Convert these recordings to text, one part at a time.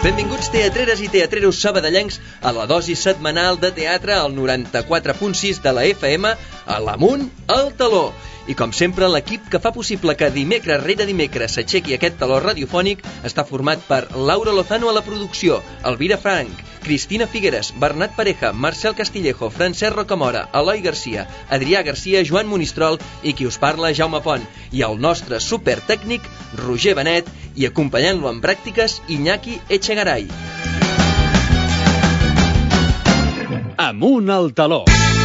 Benvinguts teatreres i teatreros sabadellencs a la dosi setmanal de teatre al 94.6 de la FM, a l'Amunt al Taló. I com sempre, l'equip que fa possible que dimecres rere dimecres s'aixequi aquest taló radiofònic està format per Laura Lozano a la producció, Elvira Frank, Cristina Figueres, Bernat Pareja, Marcel Castillejo, Francesc Rocamora, Eloi Garcia, Adrià Garcia, Joan Monistrol i qui us parla, Jaume Pont, i el nostre supertècnic, Roger Benet, i acompanyant-lo en pràctiques, Iñaki Echegaray. Amunt al Taló.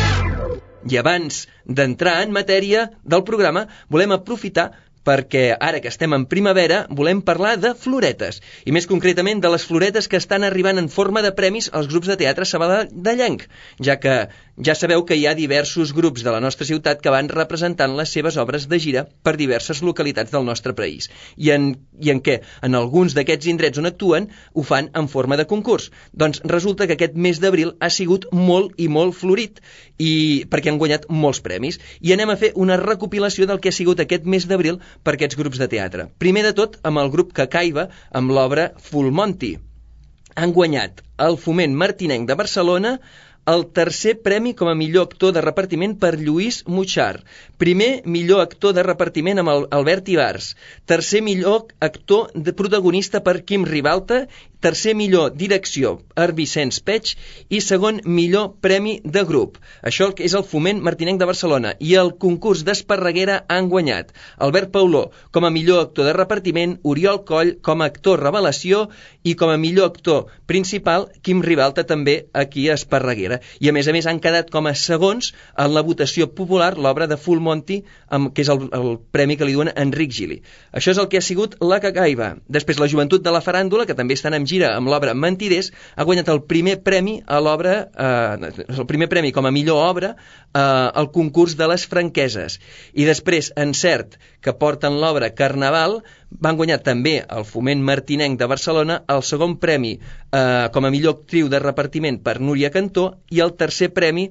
I abans d'entrar en matèria del programa, volem aprofitar perquè ara que estem en primavera volem parlar de floretes, i més concretament de les floretes que estan arribant en forma de premis als grups de teatre sabadellenc, ja que ja sabeu que hi ha diversos grups de la nostra ciutat que van representant les seves obres de gira per diverses localitats del nostre país, i en què en alguns d'aquests indrets on actuen ho fan en forma de concurs. Doncs resulta que aquest mes d'abril ha sigut molt i molt florit, i perquè han guanyat molts premis, i anem a fer una recopilació del que ha sigut aquest mes d'abril per aquests grups de teatre. Primer de tot, amb el grup Cacaiba, amb l'obra Full Monty. Han guanyat el Foment Martinenc de Barcelona el tercer premi com a millor actor de repartiment per Lluís Muchar, primer millor actor de repartiment amb Albert Ibars, tercer millor actor de protagonista per Quim Ribalta, tercer millor direcció per Vicenç Peig i segon millor premi de grup. Això és el Foment Martinenc de Barcelona. I el concurs d'Esparreguera han guanyat Albert Pauló com a millor actor de repartiment, Oriol Coll com a actor revelació i com a millor actor principal Quim Ribalta també aquí a Esparreguera. I a més han quedat com a segons en la votació popular l'obra de Full Monty, que és el premi que li duen a Enric Gili. Això és el que ha sigut la Cacaiba. Després la Joventut de la Faràndula, que també estan en gira amb l'obra Mentiders, ha guanyat el primer premi a l'obra, el primer premi com a millor obra al concurs de les franqueses. I després Encert, que porten l'obra Carnaval, van guanyar també el Foment Martinenc de Barcelona el segon premi com a millor actriu de repartiment per Núria Cantó i el tercer premi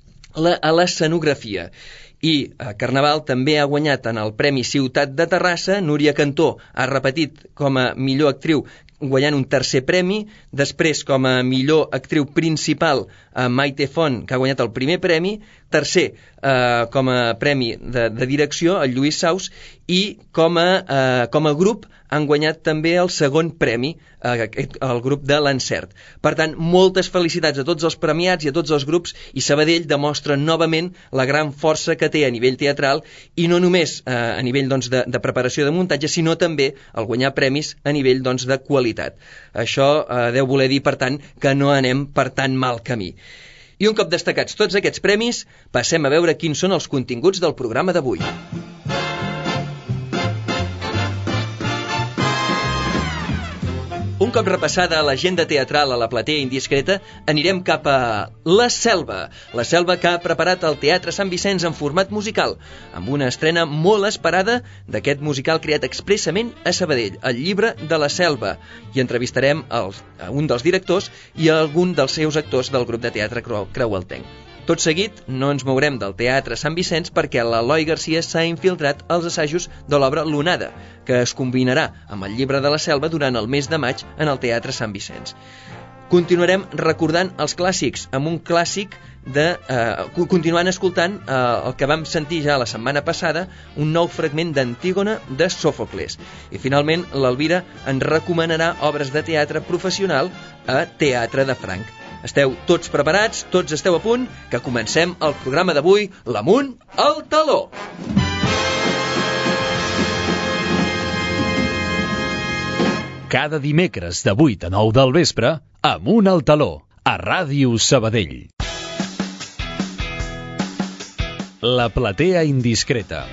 a l'escenografia. I Carnaval també ha guanyat en el Premi Ciutat de Terrassa. Núria Cantó ha repetit com a millor actriu guanyant un tercer premi, després com a millor actriu principal Maite Font, que ha guanyat el primer premi, tercer com a premi de direcció el Lluís Saus, i com a grup han guanyat també el segon premi, el grup de l'Encert. Per tant, moltes felicitats a tots els premiats i a tots els grups, i Sabadell demostra novament la gran força que té a nivell teatral, i no només a nivell de preparació de muntatge, sinó també al guanyar premis a nivell de qualitat. Això deu voler dir, per tant, que no anem per tan mal camí. I un cop destacats tots aquests premis, passem a veure quins són els continguts del programa d'avui. Un cop repassada l'agenda teatral a la platea indiscreta, anirem cap a La Selva. La Selva, que ha preparat el Teatre Sant Vicenç en format musical, amb una estrena molt esperada d'aquest musical creat expressament a Sabadell, El llibre de la Selva. I entrevistarem a un dels directors i a algun dels seus actors del grup de teatre Creualtenc. Tot seguit, no ens mourem del Teatre Sant Vicenç perquè l'Eloi Garcia s'ha infiltrat als assajos de l'obra L'Onada, que es combinarà amb el llibre de la Selva durant el mes de maig en el Teatre Sant Vicenç. Continuarem recordant els clàssics, amb un clàssic continuant escoltant el que vam sentir ja la setmana passada, un nou fragment d'Antígona de Sòfocles. I finalment l'Elvira ens recomanarà obres de teatre professional a Teatre de Franc. Esteu tots preparats? Tots esteu a punt? Que comencem el programa d'avui, l'Amunt al Taló! Cada dimecres de 8 a 9 del vespre, Amunt al Taló, a Ràdio Sabadell. La platea indiscreta.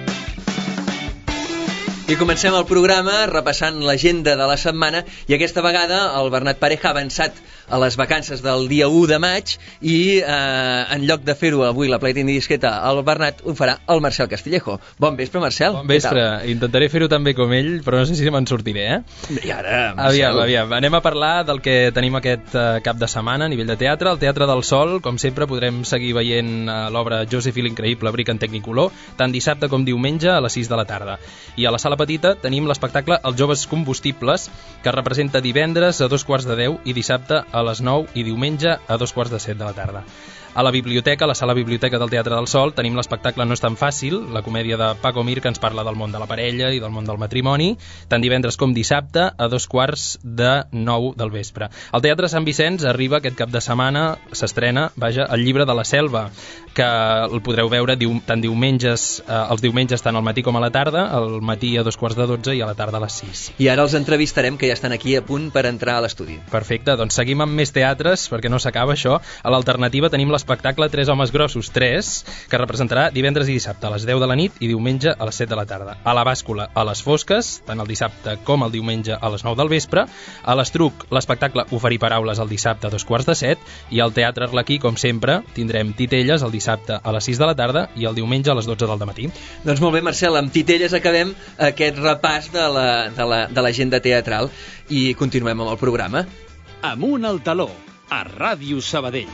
I comencem el programa repassant l'agenda de la setmana, i aquesta vegada el Bernat Pareja ha avançat a les vacances del dia 1 de maig i en lloc de fer-ho avui la Platina Disqueta al Bernat, ho farà el Marcel Castillejo. Bon vespre, Marcel. Bon vespre. Intentaré fer-ho també com ell, però no sé si me'n sortiré, I ara, Marcel... Aviam. Anem a parlar del que tenim aquest cap de setmana a nivell de teatre. Al Teatre del Sol, com sempre, podrem seguir veient l'obra Joseph i l'increïble Brick en Technicolor, tant dissabte com diumenge a les 6 de la tarda. I a la Sala Petita tenim l'espectacle Els joves combustibles, que es representa divendres a 2:15 i dissabte a les 9 i diumenge a 2:45 de la tarda. A la biblioteca, a la Sala Biblioteca del Teatre del Sol, tenim l'espectacle No és tan fàcil, la comèdia de Paco Mir, que ens parla del món de la parella i del món del matrimoni, tant divendres com dissabte a 8:45 del vespre. Al Teatre Sant Vicenç arriba aquest cap de setmana, s'estrena, El llibre de la selva, que el podreu veure tant els diumenges tant al matí com a la tarda, al matí a 2:45 i a la tarda a les 6. I ara els entrevistarem, que ja estan aquí a punt per entrar a l'estudi. Perfecte, doncs seguim amb més teatres, perquè no s'acaba això. A l'alternativa tenim l'espectacle Tres homes grossos 3, que representarà divendres i dissabte a les 10 de la nit i diumenge a les 7 de la tarda. A la bàscula a les fosques, tant el dissabte com el diumenge a les 9 del vespre. A l'Estruc, l'espectacle Oferir paraules el dissabte a 2:15 i al Teatre Arlequí, com sempre, tindrem Titelles el dissabte a les 6 de la tarda i el diumenge a les 12 del matí. Doncs molt bé, Marcel, amb Titelles acabem aquest repàs de l'agenda teatral i continuem amb el programa. Amunt al taló, a Ràdio Sabadell.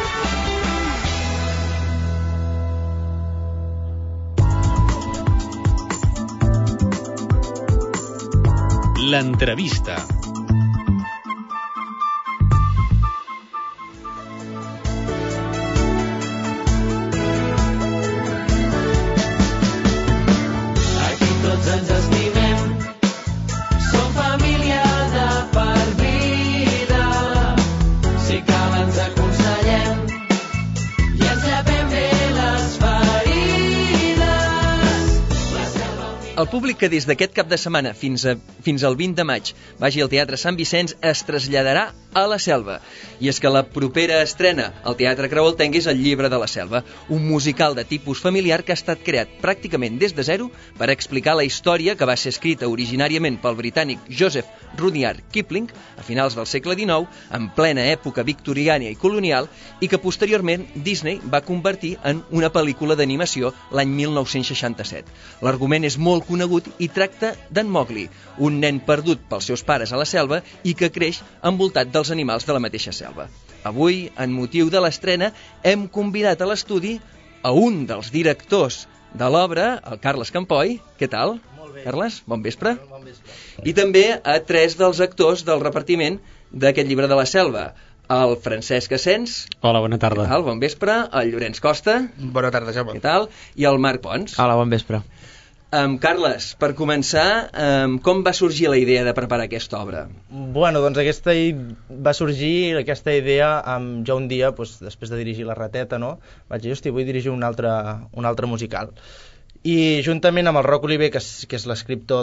L'entrevista. Aquí tots ens estimem, som família de per vida. Si cal ens aconsellem i ens llepem bé les ferides. El públic que des d'aquest cap de setmana fins al 20 de maig vagi al Teatre Sant Vicenç es traslladarà a la Selva. I és que la propera estrena al Teatre Creu Altenc és El llibre de la selva, un musical de tipus familiar que ha estat creat pràcticament des de zero per explicar la història que va ser escrita originàriament pel britànic Joseph Rudyard Kipling a finals del segle XIX, en plena època victoriana i colonial, i que posteriorment Disney va convertir en una pel·lícula d'animació l'any 1967. L'argument és molt conegut i tracta d'en Mowgli, un nen perdut pels seus pares a la selva i que creix envoltat dels animals de la mateixa selva. Avui, en motiu de l'estrena, hem convidat a l'estudi a un dels directors de l'obra, el Carles Campoy. Què tal? Molt bé. Carles, bon vespre. Bon vespre. I també a 3 dels actors del repartiment d'aquest llibre de la selva. El Francesc Asens. Hola, bona tarda. Què tal? Bon vespre. El Llorenç Costa. Bona tarda, Jaume. Què tal? I el Marc Pons. Hola, bon vespre. Carles, per començar, com va sorgir la idea de preparar aquesta obra? Bueno, doncs va sorgir aquesta idea jo un dia, després de dirigir La Rateta, no? Vaig dir, hosti, vull dirigir un altre musical. I juntament amb el Roc Oliver, que és l'escriptor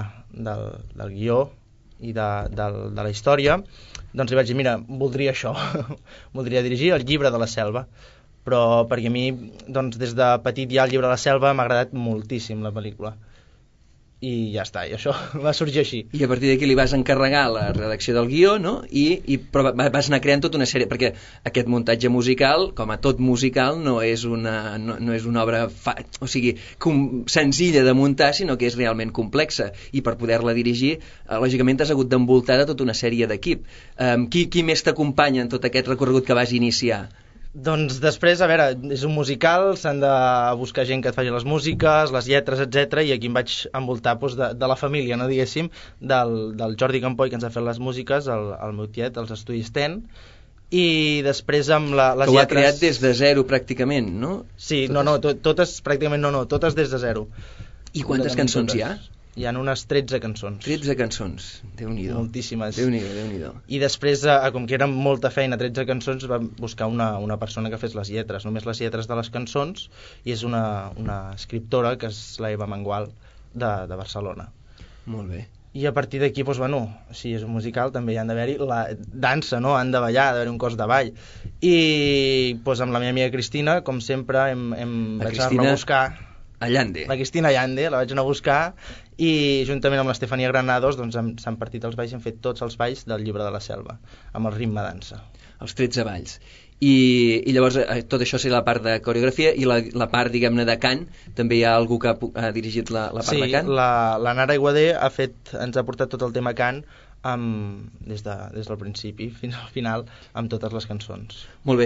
del guió i de la història, doncs li vaig dir, mira, voldria això, voldria dirigir El llibre de la selva. Però perquè a mi, doncs, des de petit ja El llibre de la selva m'ha agradat moltíssim la pel·lícula. I ja està, i això va sorgir així. I a partir d'aquí li vas encarregar la redacció del guió, no? Però vas anar creant tota una sèrie, perquè aquest muntatge musical, com a tot musical, no és una obra senzilla de muntar, sinó que és realment complexa. I per poder-la dirigir, lògicament t'has hagut d'envoltar de tota una sèrie d'equip. Qui més t'acompanya en tot aquest recorregut que vas iniciar? Doncs després, a veure, és un musical, s'han de buscar gent que et faci les músiques, les lletres, etc. I aquí em vaig envoltar de la família, no diguéssim, del Jordi Campoy, que ens ha fet les músiques, el meu tiet, els estudis TEN, i després amb les lletres... Que ho ha creat des de zero, pràcticament, no? Sí, totes pràcticament totes des de zero. I quantes cançons hi ha? Hi ha unes 13 cançons. 13 cançons, Déu-n'hi-do. Moltíssimes. Déu-n'hi-do. I després, com que era molta feina, 13 cançons, vam buscar una persona que fes les lletres, només les lletres de les cançons, i és una escriptora, que és la Eva Mangual, de Barcelona. Molt bé. I a partir d'aquí, si és un musical, també hi han d'haver-hi la dansa, no? Han de ballar, ha d'haver un cos de ball. I amb la meva amiga Cristina, com sempre, vaig anar-la a buscar. Allande. La Cristina Allande, la vaig anar a buscar i juntament amb l'Estefania Granados doncs, s'han partit els balls i han fet tots els balls del Llibre de la Selva, amb el ritme dansa. Els 13 balls. I llavors tot això serà la part de coreografia i la part, diguem-ne, de cant, també hi ha algú que ha dirigit la part de cant? Sí, la Nara Aiguader ens ha portat tot el tema cant des del principi fins al final amb totes les cançons. Molt bé,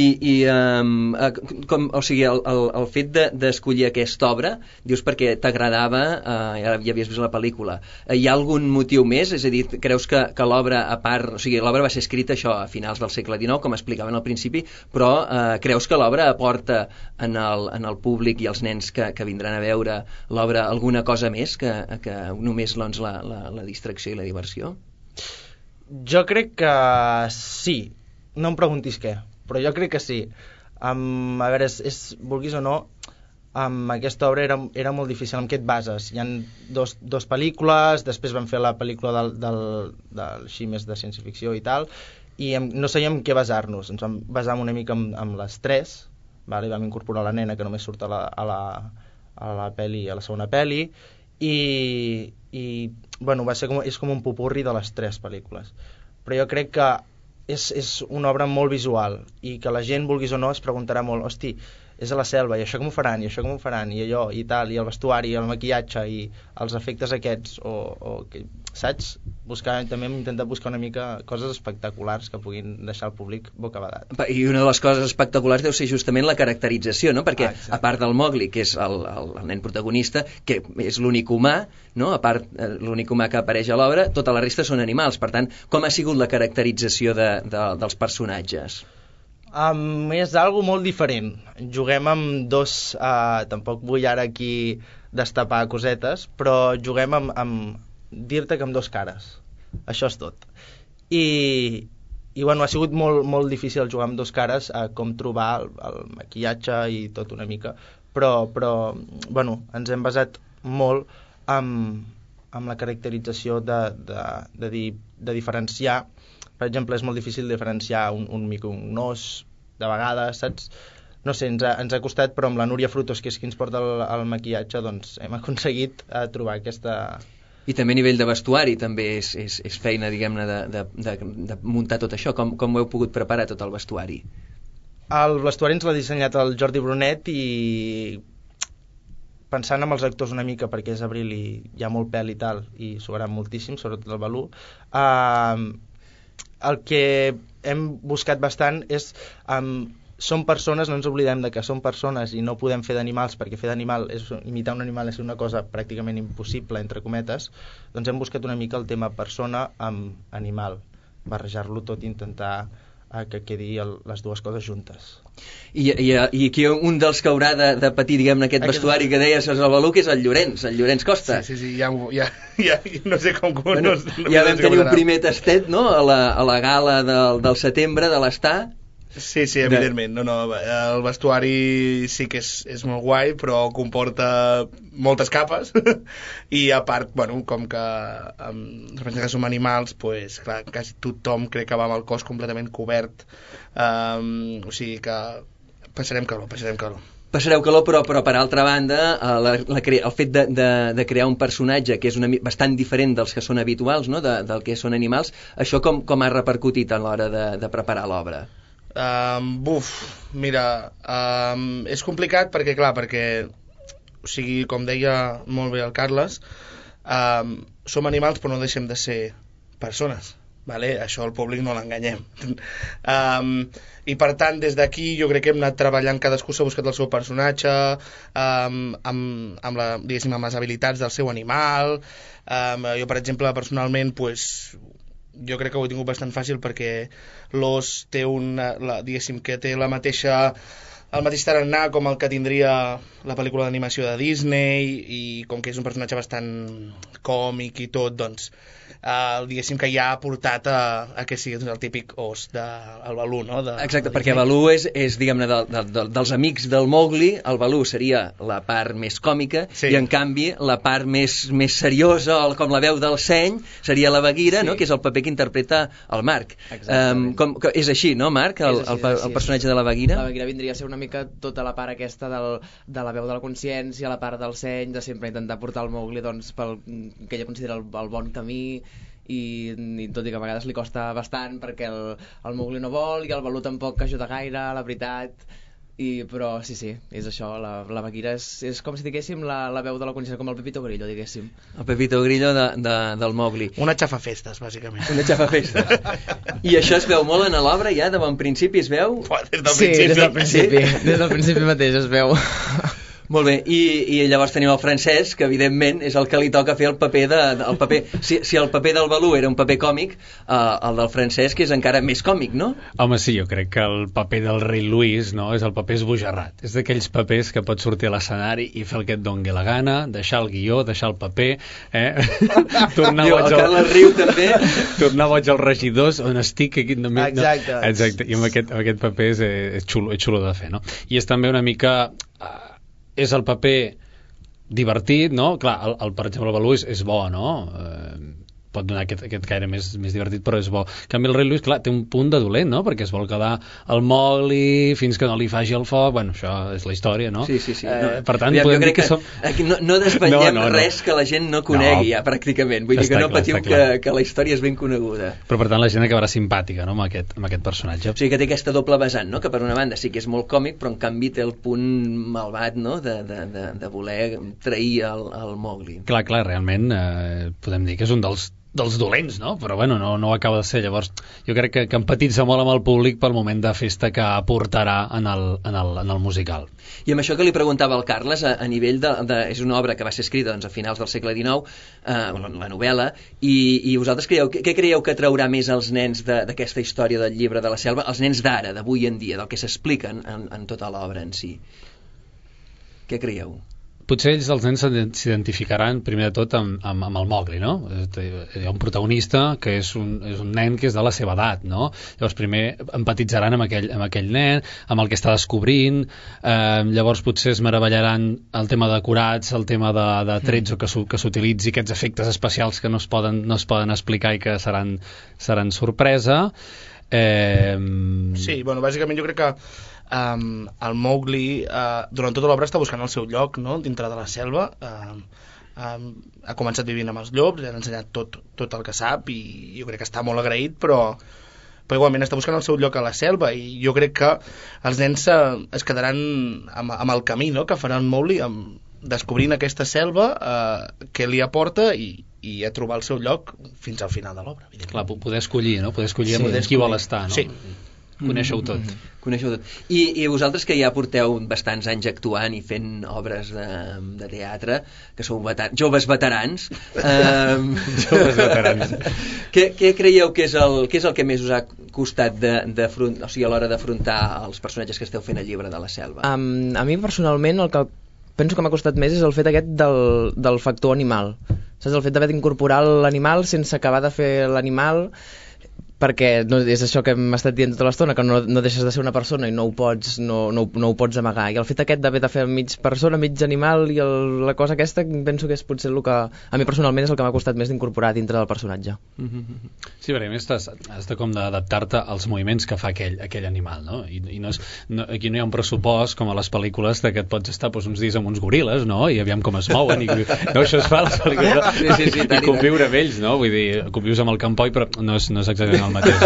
o sigui, el fet d'escollir aquesta obra, dius perquè t'agradava, ja havies vist la pel·lícula, hi ha algun motiu més? És a dir, creus que l'obra, a part, o sigui, l'obra va ser escrita això a finals del segle XIX, com explicaven al principi, però creus que l'obra aporta en el públic i als nens que vindran a veure l'obra alguna cosa més que només doncs, la distracció i la diversió? Jo crec que sí, no em preguntis què, però jo crec que sí. A veure, vulguis o no, aquesta obra era molt difícil. En què et bases? Hi ha dos pel·lícules, després vam fer la pel·lícula així més de ciència-ficció i tal, i no sabíem què basar-nos. Ens vam basar una mica amb les tres, vale? Vam incorporar la nena que només surt a la segona pel·li, i bueno, és com un popurri de les tres pel·lícules, però jo crec que és una obra molt visual i que la gent, vulguis o no, es preguntarà molt, hosti, és a la selva, i això com ho faran, i això com ho faran, i allò, i tal, i el vestuari, i el maquillatge, i els efectes aquests, saps? També hem intentat buscar una mica coses espectaculars que puguin deixar el públic bocabadat. I una de les coses espectaculars deu ser justament la caracterització, no? Perquè a part del Mowgli, que és el nen protagonista, que és l'únic humà, no? A part l'únic humà que apareix a l'obra, tota la resta són animals. Per tant, com ha sigut la caracterització dels personatges? És algo molt diferent. Juguem amb dos, tampoc vull ara aquí destapar cosetes, però juguem amb dir-te que amb dos cares. Això és tot. I bueno, ha sigut molt difícil jugar amb dos cares, com trobar el maquillatge i tot una mica, però bueno, ens hem basat molt amb la caracterització de diferenciar. Per exemple, és molt difícil diferenciar un mico, un os, de vegades, saps? No sé, ens ha costat, però amb la Núria Frutos, que és qui ens porta el maquillatge, doncs hem aconseguit trobar aquesta... I també a nivell de vestuari també és feina, diguem-ne, de muntar tot això. Com ho heu pogut preparar, tot el vestuari? El vestuari ens l'ha dissenyat el Jordi Brunet i pensant en els actors una mica, perquè és abril i hi ha molt pèl i tal, i suaran moltíssim, sobretot el Balú, el que hem buscat bastant és som persones, no ens oblidem de que som persones i no podem fer d'animals, perquè fer d'animal imitar un animal és una cosa pràcticament impossible, entre cometes. Doncs hem buscat una mica el tema persona amb animal, barrejar-lo tot i intentar que quedi les dues coses juntes. I aquí un dels que haurà de patir, diguem-ne, aquest vestuari que deies el Balú, que és el Llorenç Costa. Sí, ja no sé com... Bueno, ja vam tenir un primer tastet, no?, a la gala del setembre de l'Estar. Sí, evidentment. El vestuari sí que és molt guai, però comporta moltes capes i a part, bueno, com que representa que som animals, pues, clar, quasi tothom crec que va amb el cos completament cobert, o sigui que passarem calor. Passareu calor, però per altra banda, el fet de crear un personatge que és bastant diferent dels que són habituals, no?, del que són animals, això com ha repercutit a l'hora de preparar l'obra? Mira, és complicat perquè, o sigui, com deia molt bé el Carles, som animals però no deixem de ser persones, vale? Això al públic no l'enganyem. I per tant, des d'aquí jo crec que hem anat treballant, cadascú s'ha buscat el seu personatge, amb les habilitats del seu animal. Jo, per exemple, personalment, jo crec que ho he tingut bastant fàcil perquè l'os té diguéssim que té el mateix tarannà com el que tindria la pel·lícula d'animació de Disney, i com que és un personatge bastant còmic i tot, doncs diguéssim que ja ha portat a que sigui el típic os del Balú, no? Exacte, perquè Balú és diguem-ne, dels amics del Mowgli, el Balú seria la part més còmica, sí. I en canvi la part més seriosa, com la veu del seny, seria la Bagheera, sí. No?, que és el paper que interpreta el Marc. És així, no, Marc, el personatge de la Bagheera? La Bagheera vindria a ser una una mica tota la part aquesta de la veu de la consciència, la part del seny, de sempre intentar portar el Mowgli doncs, pel que ella considera el bon camí, i tot i que a vegades li costa bastant perquè el Mowgli no vol i el Balú tampoc ajuda gaire, la veritat, però sí, és això, la Bagheera és com si diguéssim la veu de la consciència, com el Pepito Grillo, diguéssim. El Pepito Grillo del Mowgli. Una xafafestes, bàsicament. Una xafafestes. I això es veu molt en l'obra ja, de bon principi es veu? Des del sí, des del principi. Des del principi mateix es veu. Molt bé, i llavors tenim el Francesc, que evidentment és el que li toca fer el paper si el paper del Balú era un paper còmic, el del Francesc és encara més còmic, no? Home, sí, jo crec que el paper del rei Lluís, no?, és el paper esbojarrat. És d'aquells papers que pots sortir a l'escenari i fer el que et doni la gana, deixar el guió, deixar el paper, tornar boig el Carles Riu també. Tornar boig als regidors, on estic aquí només. Exacte. No? Exacte, i amb aquest paper és xulo de fer, no? I és també una mica... és el paper divertit, no? Clar, per exemple, el Balú és bo, no? Pot donar aquest caire més divertit, però és bo. En canvi, el rei Lluís, clar, té un punt de dolent, no? Perquè es vol quedar el Mowgli fins que no li faci el foc. Bueno, això és la història, no? Sí. Per tant, podem dir que som... No desvetllem res que la gent no conegui ja, pràcticament. Vull dir que no patiu que la història és ben coneguda. Però, per tant, la gent acabarà simpàtica, no?, amb aquest personatge. O sigui que té aquesta doble vessant, no?, que per una banda sí que és molt còmic, però en canvi té el punt malvat, no?, de voler trair el Mowgli. Clar, realment podem dir que és un dels dolents, no? Però bueno, no ho acaba de ser. Llavors jo crec que empatitza molt amb el públic pel moment de festa que aportarà en el musical. I amb això que li preguntava al Carles, a nivell és una obra que va ser escrita doncs, a finals del segle XIX, la novel·la, i vosaltres què creieu que atraurà més als nens d'aquesta història del llibre de la selva, els nens d'ara, d'avui en dia, del que s'explica en tota l'obra en si? Què creieu? Potser els nens s'identificaran primer de tot amb el Mowgli, no? Hi ha un protagonista que és un nen que és de la seva edat, no? Llavors primer empatitzaran amb aquell nen, amb el que està descobrint, llavors potser es meravellaran el tema de decorats, el tema de trets o que s'utilitzi, aquests efectes especials que no es poden explicar i que seran sorpresa. Sí, bueno, bàsicament jo crec que el Mowgli durant tota l'obra està buscant el seu lloc, no?, dintre de la selva. Ha començat vivint amb els llops, li han ensenyat tot el que sap i jo crec que està molt agraït, però igualment està buscant el seu lloc a la selva, i jo crec que els nens es quedaran amb el camí, no?, que farà el Mowgli descobrint aquesta selva, que li aporta i a trobar el seu lloc fins al final de l'obra. Clar, poder escollir, no?, poder escollir amb qui vol estar, no? Sí. Coneixeu tot. Coneixeu tot. I vosaltres, que ja porteu bastants anys actuant i fent obres de teatre, que sou joves veterans, què creieu que és el que més us ha costat o sigui, a l'hora d'afrontar els personatges que esteu fent al llibre de la selva? A mi personalment el que penso que m'ha costat més és el fet aquest del factor animal. Saps? El fet d'haver d'incorporar l'animal sense acabar de fer l'animal, perquè és això que hem estat dient tota l'estona, que no deixes de ser una persona i no ho pots amagar, i el fet aquest d'haver de fer mig persona, mig animal, i la cosa aquesta penso que és potser el que a mi personalment és el que m'ha costat més d'incorporar dintre del personatge. Sí, perquè a més has de com d'adaptar-te als moviments que fa aquell animal, no? I aquí no hi ha un pressupost com a les pel·lícules que et pots estar uns dies amb uns goril·les, no?, i aviam com es mouen, no, això es fa a les pel·lícules, i conviure amb ells, no? Vull dir, convius amb el campoi, però no és exactament el mateix.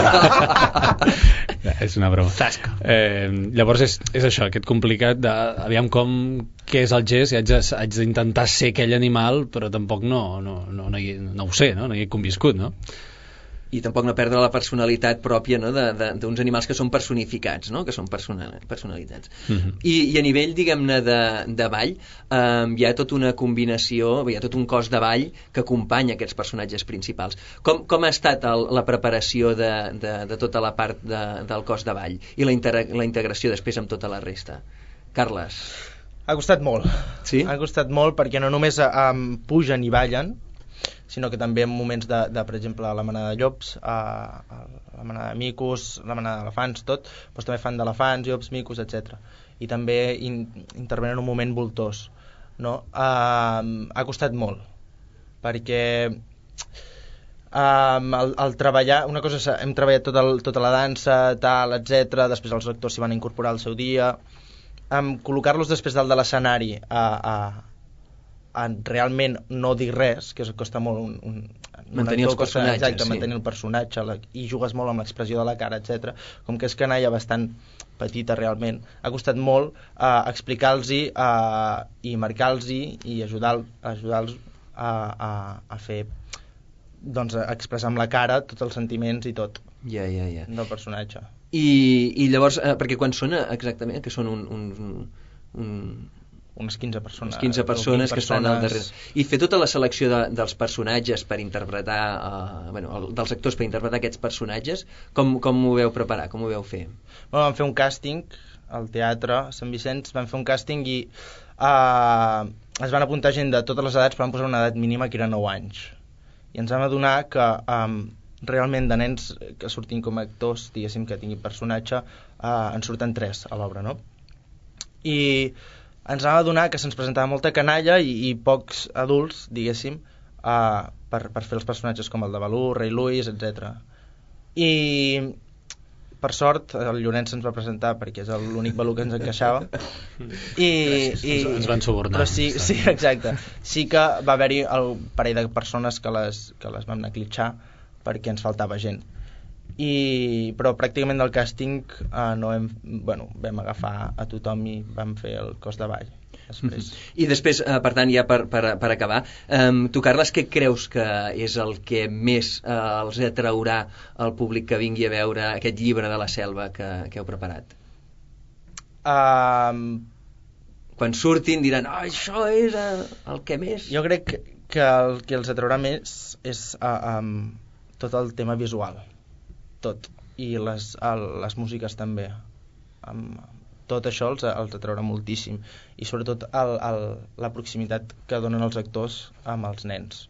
És una broma. Llavors és això, aquest complicat aviam què és el gest, i haig d'intentar ser aquell animal, però tampoc no ho sé, no hi he conviscut, no? I tampoc no perdre la personalitat pròpia, no?, d'uns animals que són personificats, no?, que són personalitats. I a nivell, diguem-ne, de ball, hi ha tota una combinació, hi ha tot un cos de ball que acompanya aquests personatges principals. Com ha estat la preparació de tota la part del cos de ball i la integració després amb tota la resta? Carles? Ha costat molt. Sí? Ha costat molt perquè no només pugen i ballen, sinó que també en moments per exemple, la manada de llops, la manada de micos, la manada d'elefants, tot, doncs també fan d'elefants, llops, micos, etc. I també intervenen en un moment voltors, no? Ha costat molt, perquè el treballar, una cosa, hem treballat tota la dansa, tal, etc. Després els actors s'hi van incorporar al seu dia, col·locar-los després dalt de l'escenari a realment no dir res, que costa molt mantenir els personatges, exacte, mantenir el personatge i jugues molt amb l'expressió de la cara, etc. Com que és canalla bastant petita realment, ha costat molt explicar-los i marcar-los i ajudar-los a fer, doncs, a expressar amb la cara tots els sentiments i tot del personatge. I llavors, perquè quan són exactament, que són unes 15 persones. Unes 15 persones que estan al darrere. I fer tota la selecció dels personatges per interpretar, dels actors per interpretar aquests personatges, com ho veu preparar, com ho veu fer? Vam fer un càsting al teatre a Sant Vicenç, vam fer un càsting i es van apuntar gent de totes les edats, però van posar una edat mínima que era 9 anys. I ens vam adonar que realment de nens que surtin com a actors, diguéssim, que tinguin personatge, en surten 3 a l'obra, no? I ens vam adonar que se'ns presentava molta canalla i pocs adults, diguéssim, per fer els personatges com el de Balú, Rei Luis, etc. I per sort el Llorenç se'ns va presentar perquè és l'únic Balú que ens encaixava i ens van subornar. Però sí, exacte. Sí que va haver-hi un parell de persones que les vam neclitxar perquè ens faltava gent. Però pràcticament del càsting vam agafar a tothom i vam fer el cos de ball després. I després, per tant, ja per acabar, tu, Carles, què creus que és el que més els atraurà al públic que vingui a veure aquest llibre de la selva que heu preparat? Quan surtin diran, això és el que més... Jo crec que el que els atraurà més és tot el tema visual, tot, i les músiques també. Tot això els atraurà moltíssim, i sobretot la proximitat que donen els actors amb els nens,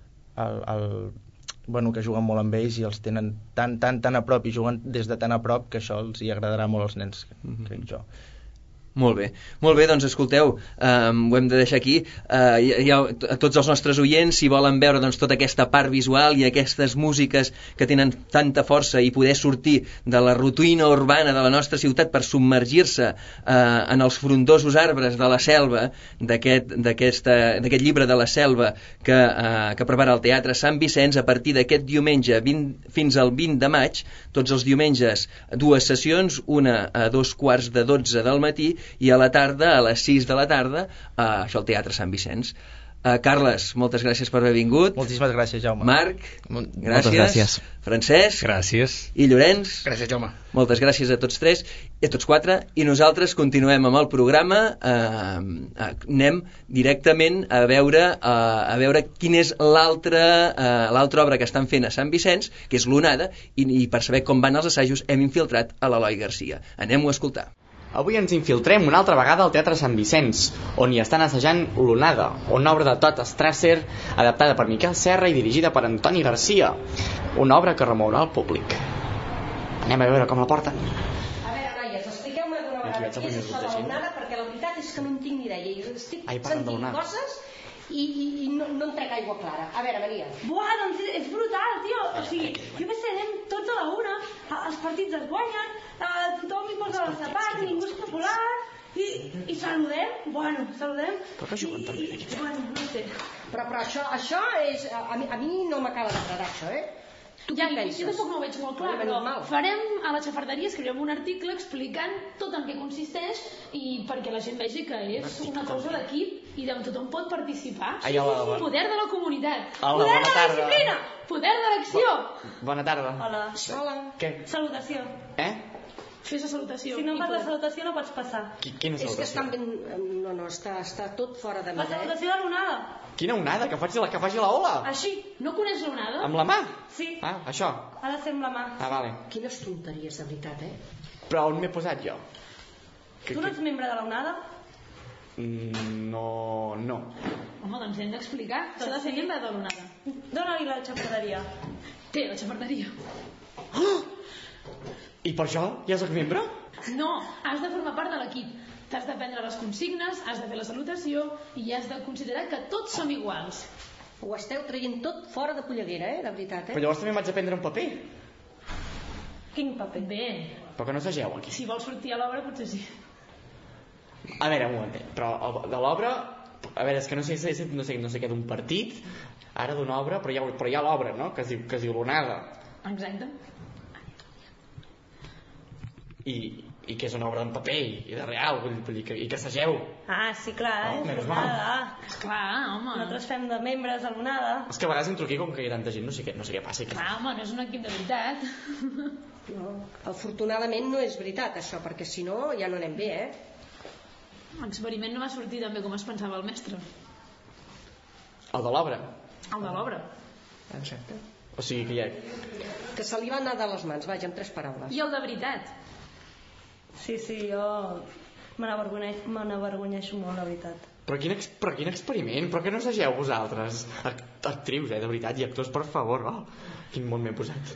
que juguen molt amb ells i els tenen tan a prop i juguen des de tan a prop que això els hi agradarà molt als nens, crec jo. Molt bé, doncs escolteu, ho hem de deixar aquí. A tots els nostres oients, si volen veure tota aquesta part visual i aquestes músiques que tenen tanta força i poder sortir de la rutina urbana de la nostra ciutat per submergir-se en els frondosos arbres de la selva, d'aquest llibre de la selva que prepara el Teatre Sant Vicenç, a partir d'aquest diumenge fins al 20 de maig, tots els diumenges 2 sessions, una a 2:15 del matí i a la tarda, a les 6 de la tarda, això al Teatre Sant Vicenç. Carles, moltes gràcies per haver vingut. Moltíssimes gràcies, Jaume. Marc, gràcies. Francesc, gràcies. I Llorenç, gràcies, Jaume. Moltes gràcies a tots 3 i a tots 4, i nosaltres continuem amb el programa. Anem directament a veure quina és l'altra obra que estan fent a Sant Vicenç, que és l'Onada, i per saber com van els assajos hem infiltrat a l'Eloi Garcia. Anem-ho a escoltar. Avui ens infiltrem una altra vegada al Teatre Sant Vicenç, on hi estan assajant l'Onada, una obra de Todd Strasser, adaptada per Miquel Serra i dirigida per Antoni Garcia. Una obra que remourà el públic. Anem a veure com la porten. A veure, noies, expliqueu-me d'una vegada què és això de l'Onada, perquè la veritat és que no en tinc ni idea. I estic sentint coses i no en trec aigua clara. A veure, Maria. Buah, doncs és brutal, tio. O sigui, jo què sé, anem tots a la una, els partits es guanyen, tothom hi posa el sapat, ningú és popular, i saludem. Saludem. Però que juguen també aquí? No sé. Però això és... A mi no m'acaba d'agradar, això, Tu què penses? Jo tampoc no ho veig molt clar, però farem a la xafarderia, escriurem un article explicant tot en què consisteix i perquè la gent vegi que és una cosa d'equip i on tothom pot participar. Poder de la comunitat. Hola, poder bona de la tarda. disciplina. Poder de l'acció. Bona tarda. Hola. Què? Salutació. Fes la salutació. Si no fas la salutació no pots passar. Quina salutació? És que estan ben... No, està tot fora de La salutació de l'onada. Quina onada? Que faci la ola. Així. No coneix l'onada? Amb la mà? Sí. Això. Ha de ser amb la mà. Vale. Quines tonteries, de veritat, Però on m'he posat jo? Tu no ets membre de l'onada? No. Home, doncs hem d'explicar. S'ha de ser membre de l'onada. Dóna-li la xafarderia. Té, la xafarderia. I per això ja soc membre? No, has de formar part de l'equip. T'has de prendre les consignes, has de fer la salutació i has de considerar que tots som iguals. Ho esteu traient tot fora de polleguera, de veritat, Però llavors també m'haig de prendre un paper. Quin paper? Bé. Però que no s'ageu aquí. Si vols sortir a l'obra potser sí. A veure, un moment, però de l'obra, a veure, és que no sé què d'un partit, ara d'una obra, però hi ha l'obra, no?, que es diu l'onada. Exacte. I que és una obra en paper i de real, vull dir, i que assageu. Ah, sí, clar, és l'onada. Clar, home. Nosaltres fem de membres a l'onada. És que a vegades entro aquí, com que hi ha tanta gent, no sé què passa. Clar, home, no és un equip de veritat. No, afortunadament no és veritat això, perquè si no ja no anem bé, L'experiment no va sortir tan bé com es pensava el mestre. El de l'obra? El de l'obra. Exacte. O sigui que se li va anar de les mans, vaja, en 3 paraules. I el de veritat? Sí, jo me n'avergonyeixo molt, la veritat. Però quin experiment? Però que no assageu vosaltres? Actrius, de veritat, i actors, per favor. Oh, quin món m'he posat.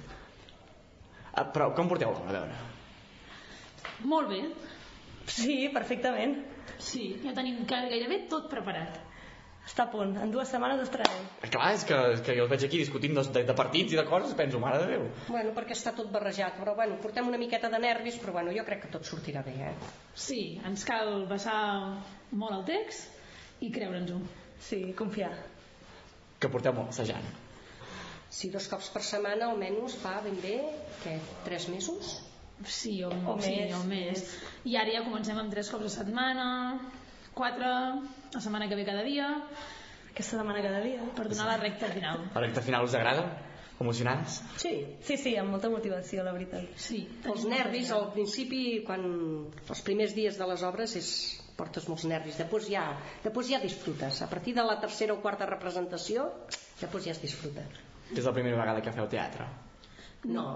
Però com porteu l'obra, a veure? Molt bé. Sí, perfectament. Sí, ja tenim gairebé tot preparat. Està a punt, en 2 setmanes estrenarem. Clar, és que jo els veig aquí discutint de partits i de coses, penso, mare de Déu. Bueno, perquè està tot barrejat, però bueno, portem una miqueta de nervis, però bueno, jo crec que tot sortirà bé, Sí, ens cal vessar molt el text i creure'ns-ho. Sí, confiar. Que porteu molt assajant. Sí, 2 cops per setmana almenys fa ben bé, 3 mesos? Sí, o més. I ara ja comencem amb 3 cops a setmana, 4, la setmana que ve cada dia. Aquesta setmana cada dia. Per donar la recta final. La recta final us agrada? Emocionades? Sí, amb molta motivació, la veritat. Sí. Els nervis, al principi, quan els primers dies de les obres portes molts nervis, després ja disfrutes. A partir de la 3ª o 4ª representació, després ja es disfruta. És la primera vegada que feu teatre? No.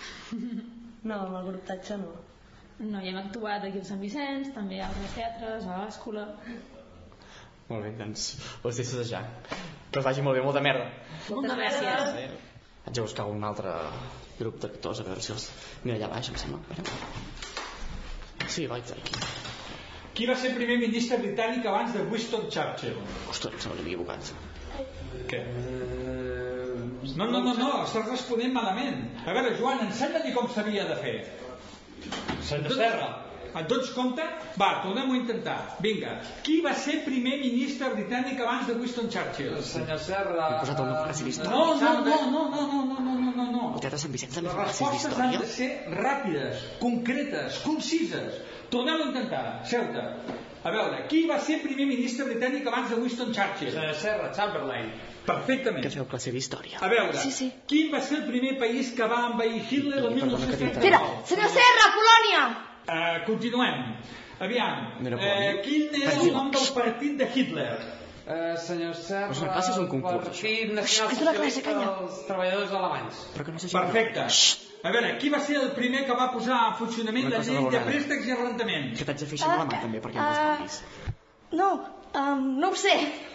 No, amb el gruptatge no. No, ja hem actuat aquí a Sant Vicenç, també a altres teatres, a la Bàscula. Molt bé, doncs us deixo assajar. Que us vagi molt bé, molta merda. Moltes gràcies. Haig de buscar un altre grup d'actors, a veure si els... Mira, allà baix, em sembla. Sí, vaig aquí. Qui va ser primer ministre britànic abans de Winston Churchill? Ostres, se m'havia equivocat. Què? No, estàs responent malament. A veure, Joan, ensenya-li com s'havia de fer. Senyor Serra. Et dones compte? Va, tornem-ho a intentar. Vinga, qui va ser primer ministre britànic abans de Winston Churchill? Senyor Serra. M'he posat una frase d'història. No. El Teatre Sant Vicenç també Les fa frases respostes han de ser ràpides, concretes, concises. Tornem-ho a intentar. Seu-te. A veure, qui va ser primer ministre britànic abans de Winston Churchill? Senyor Serra, Chamberlain. Perfectament. Que feu classe d'història. A veure, quin va ser el primer país que va envair Hitler el 1939? Espera, senyor Serra, Polònia! Continuem. Aviam, quin era el nom del partit de Hitler? Senyor Serra... Però és una classe, és un concurs. Partit Nacional Socialista dels Treballadors Alemanys. Perfecte. A veure, qui va ser el primer que va posar en funcionament la llei de préstecs i arrendaments? Que t'haig de fer així amb la mà també, perquè em responguis. No ho sé.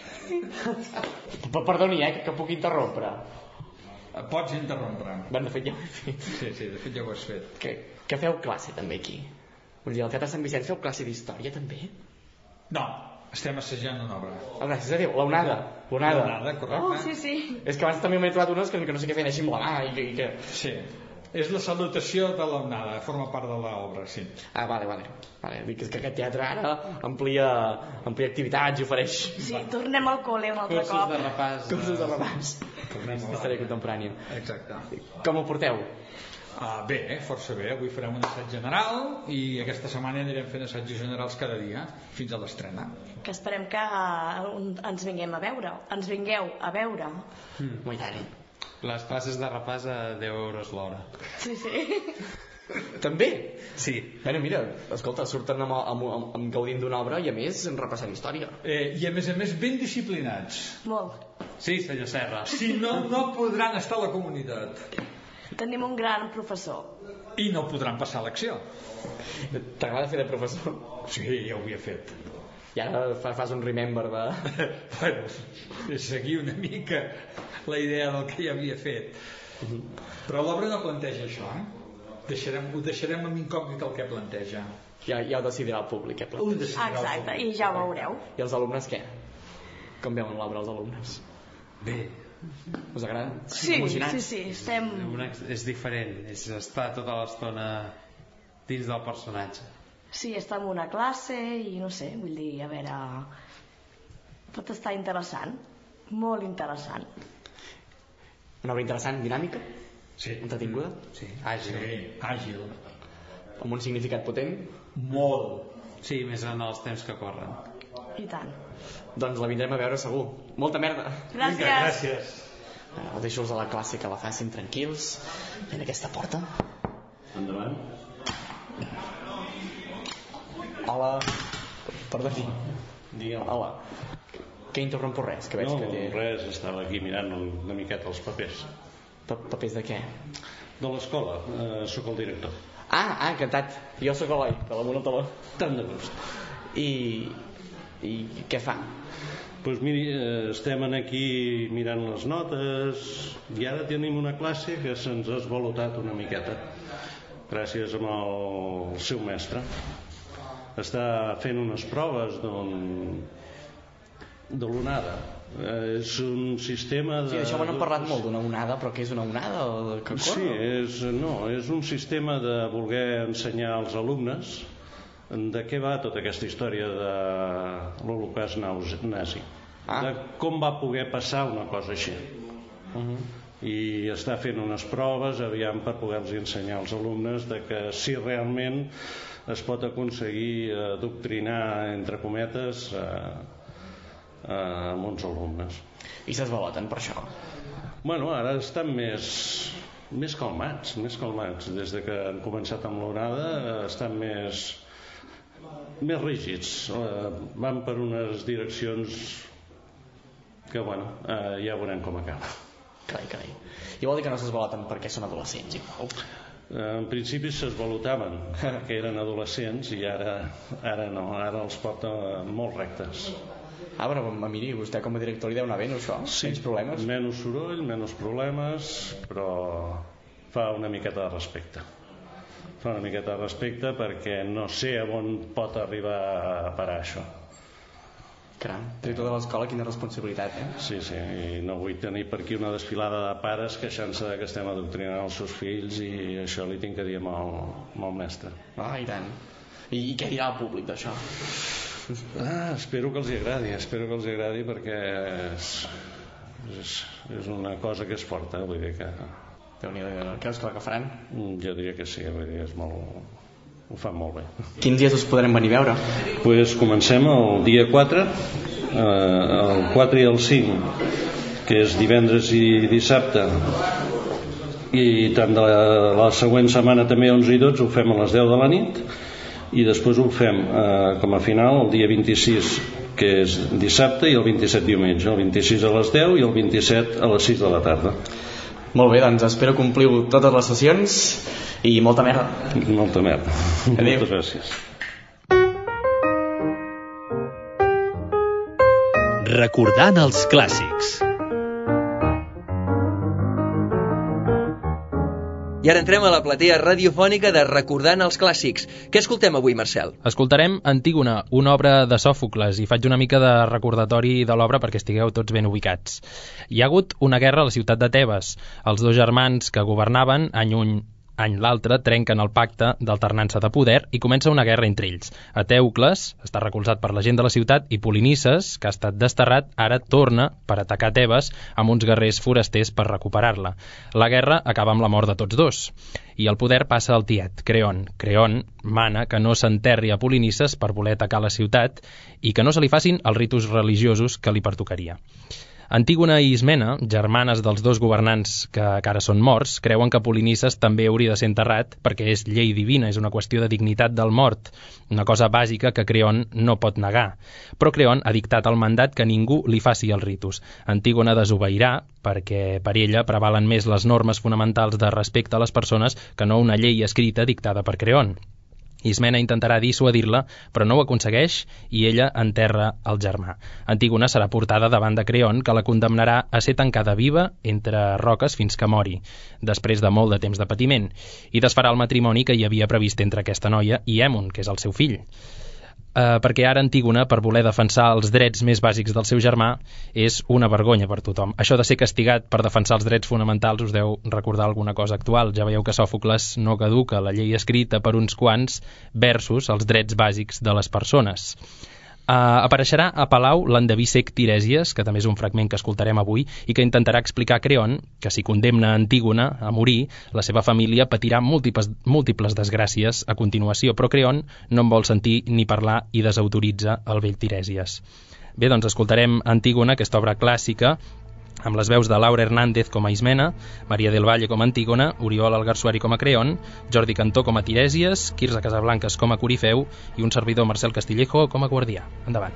Perdoni, que puc interrompre. Pots interrompre. De fet ja ho he fet. Sí, de fet ja ho has fet. Que feu classe també aquí? Vull dir, al Teatre Sant Vicenç feu classe d'història també? No, estem assajant una obra. Gràcies a Déu, l'onada. L'onada, correcte. Oh, sí. És que abans també m'he trobat unes que no sé què feien així amb la mà i que... Sí, és la salutació de l'onada, forma part de l'obra, sí. Ah, vale. Dic que aquest teatre ara amplia activitats i ofereix... Sí, tornem al col·le un altre cop. Cursos de repàs. Història contemporània. Exacte. Com ho porteu? Bé, força bé. Avui farem un assaig general i aquesta setmana anirem fent assajos generals cada dia fins a l'estrena. Que esperem que ens vingueu a veure. Molt tant. Les classes de repàs a 10 euros l'hora. Sí. També? Sí. Bueno, mira, escolta, surten amb gaudint d'una obra i a més repassant història. I a més ben disciplinats. Molt. Sí, senyor Serra. Si no podran estar a la comunitat. Tenim un gran professor. I no podran passar a l'acció. T'agrada fer de professor? Sí, ja ho havia fet. I ara fas un remember de... Bueno, seguir una mica la idea del que ja havia fet. Però l'obra no planteja això, Ho deixarem amb incògnit el que planteja. Ja ho decidirà el públic, Exacte, i ja ho veureu. I els alumnes què? Com veuen l'obra els alumnes? Bé. Us agrada? Sí, estem... És diferent, és estar tota l'estona dins del personatge. Sí, està en una classe i no sé, vull dir, a veure... Pot estar interessant, molt interessant. Una obra interessant, dinàmica? Sí. Entretinguda? Sí, àgil. Amb un significat potent? Molt. Sí, més en els temps que corren. I tant. Doncs la vindrem a veure segur. Molta merda. Gràcies. Vinga, gràcies. Deixo-los a la classe que la facin tranquils. I en aquesta porta. Endavant. Hola. Perdoni. Digue'm. Hola. Que interrompo res, que veig no, que té... res, estava aquí mirant una miqueta els papers. Papers de què? De l'escola, sóc el director. Encantat. Jo sóc l'Eloi, de l'Amunt al Taló. Tant de gust. I què fa? Doncs miri, estem aquí mirant les notes i ara tenim una classe que se'ns ha esvalotat una miqueta gràcies al seu mestre. Està fent unes proves de l'onada. És un sistema de... Sí, d'això m'han parlat molt, d'una onada, però què és una onada? Sí, és un sistema de voler ensenyar als alumnes de què va tota aquesta història de l'Holocaust nazi, de com va poder passar una cosa així. I està fent unes proves aviam per poder-los ensenyar als alumnes de que si realment es pot aconseguir adoctrinar, entre cometes, amb uns alumnes. I s'esvaloten per això? Bueno, ara estan més calmats. Des de que han començat amb l'onada estan més rígids. Van per unes direccions que, bueno, ja veurem com acaba. Carai. I vol dir que no s'esvaloten perquè són adolescents, igual? En principi s'esvalotaven perquè eren adolescents i ara no, ara els porta molt rectes. Però miri, vostè com a director li deu anar bé, no, això? Sí, menys problemes? Menys soroll, menys problemes, però fa una miqueta de respecte. Perquè no sé on pot arribar a parar això. Caram, director de l'escola, quina responsabilitat, eh? Sí, i no vull tenir per aquí una desfilada de pares queixant-se que estem adoctrinant els seus fills i això li tinc que dir amb el mestre. I tant. I què dirà el públic d'això? Espero que els hi agradi perquè és una cosa que és forta, vull dir que... Déu-n'hi-do, creus que la faran? Jo diria que sí, vull dir, ho fan molt bé. Quins dies us podrem venir a veure? Pues comencem el dia 4, el 4 i el 5, que és divendres i dissabte, i tant de la següent setmana també 11 i 12 ho fem a les 10 de la nit, i després ho fem com a final el dia 26, que és dissabte, i el 27 diumenge, el 26 a les 10 i el 27 a les 6 de la tarda. Molt bé, doncs espero que ompliu totes les sessions i molta merda. Molta merda. Adéu. Moltes gràcies. Recordant els clàssics. I ara entrem a la platea radiofònica de Recordant els clàssics. Què escoltem avui, Marcel? Escoltarem Antígona, una obra de Sòfocles, i faig una mica de recordatori de l'obra perquè estigueu tots ben ubicats. Hi ha hagut una guerra a la ciutat de Tebes. Els dos germans que governaven, any un, any l'altre, trenquen el pacte d'alternança de poder i comença una guerra entre ells. Etèocles està recolzat per la gent de la ciutat i Polinices, que ha estat desterrat, ara torna per atacar Tebes amb uns guerrers forasters per recuperar-la. La guerra acaba amb la mort de tots dos i el poder passa al tiet, Creon. Creon mana que no s'enterri a Polinices per voler atacar la ciutat i que no se li facin els ritus religiosos que li pertocaria. Antígona i Ismena, germanes dels dos governants que ara són morts, creuen que Polinices també hauria de ser enterrat perquè és llei divina, és una qüestió de dignitat del mort, una cosa bàsica que Creon no pot negar. Però Creon ha dictat el mandat que ningú li faci els ritus. Antígona desobeirà perquè per ella prevalen més les normes fonamentals de respecte a les persones que no una llei escrita dictada per Creon. Ismena intentarà dissuadir-la, però no ho aconsegueix i ella enterra el germà. Antígona serà portada davant de Creon, que la condemnarà a ser tancada viva entre roques fins que mori, després de molt de temps de patiment, i desfarà el matrimoni que hi havia previst entre aquesta noia i Èmon, que és el seu fill. perquè ara Antígona, per voler defensar els drets més bàsics del seu germà, és una vergonya per tothom. Això de ser castigat per defensar els drets fonamentals us deu recordar alguna cosa actual. Ja veieu que Sòfocles no caduca la llei escrita per uns quants versus els drets bàsics de les persones. Apareixerà a Palau l'endeví cec Tirèsies, que també és un fragment que escoltarem avui, i que intentarà explicar a Creont que si condemna Antígona a morir, la seva família patirà múltiples desgràcies a continuació, però Creont no en vol sentir ni parlar i desautoritza el vell Tirèsies. Bé, doncs escoltarem Antígona, aquesta obra clàssica, amb les veus de Laura Hernández com a Ismena, Maria del Valle com a Antígona, Oriol Alguersuari com a Creont, Jordi Cantó com a Tirèsies, Quirze Casablancas com a Corifeu i un servidor, Marcel Castillejo, com a Guardià. Endavant.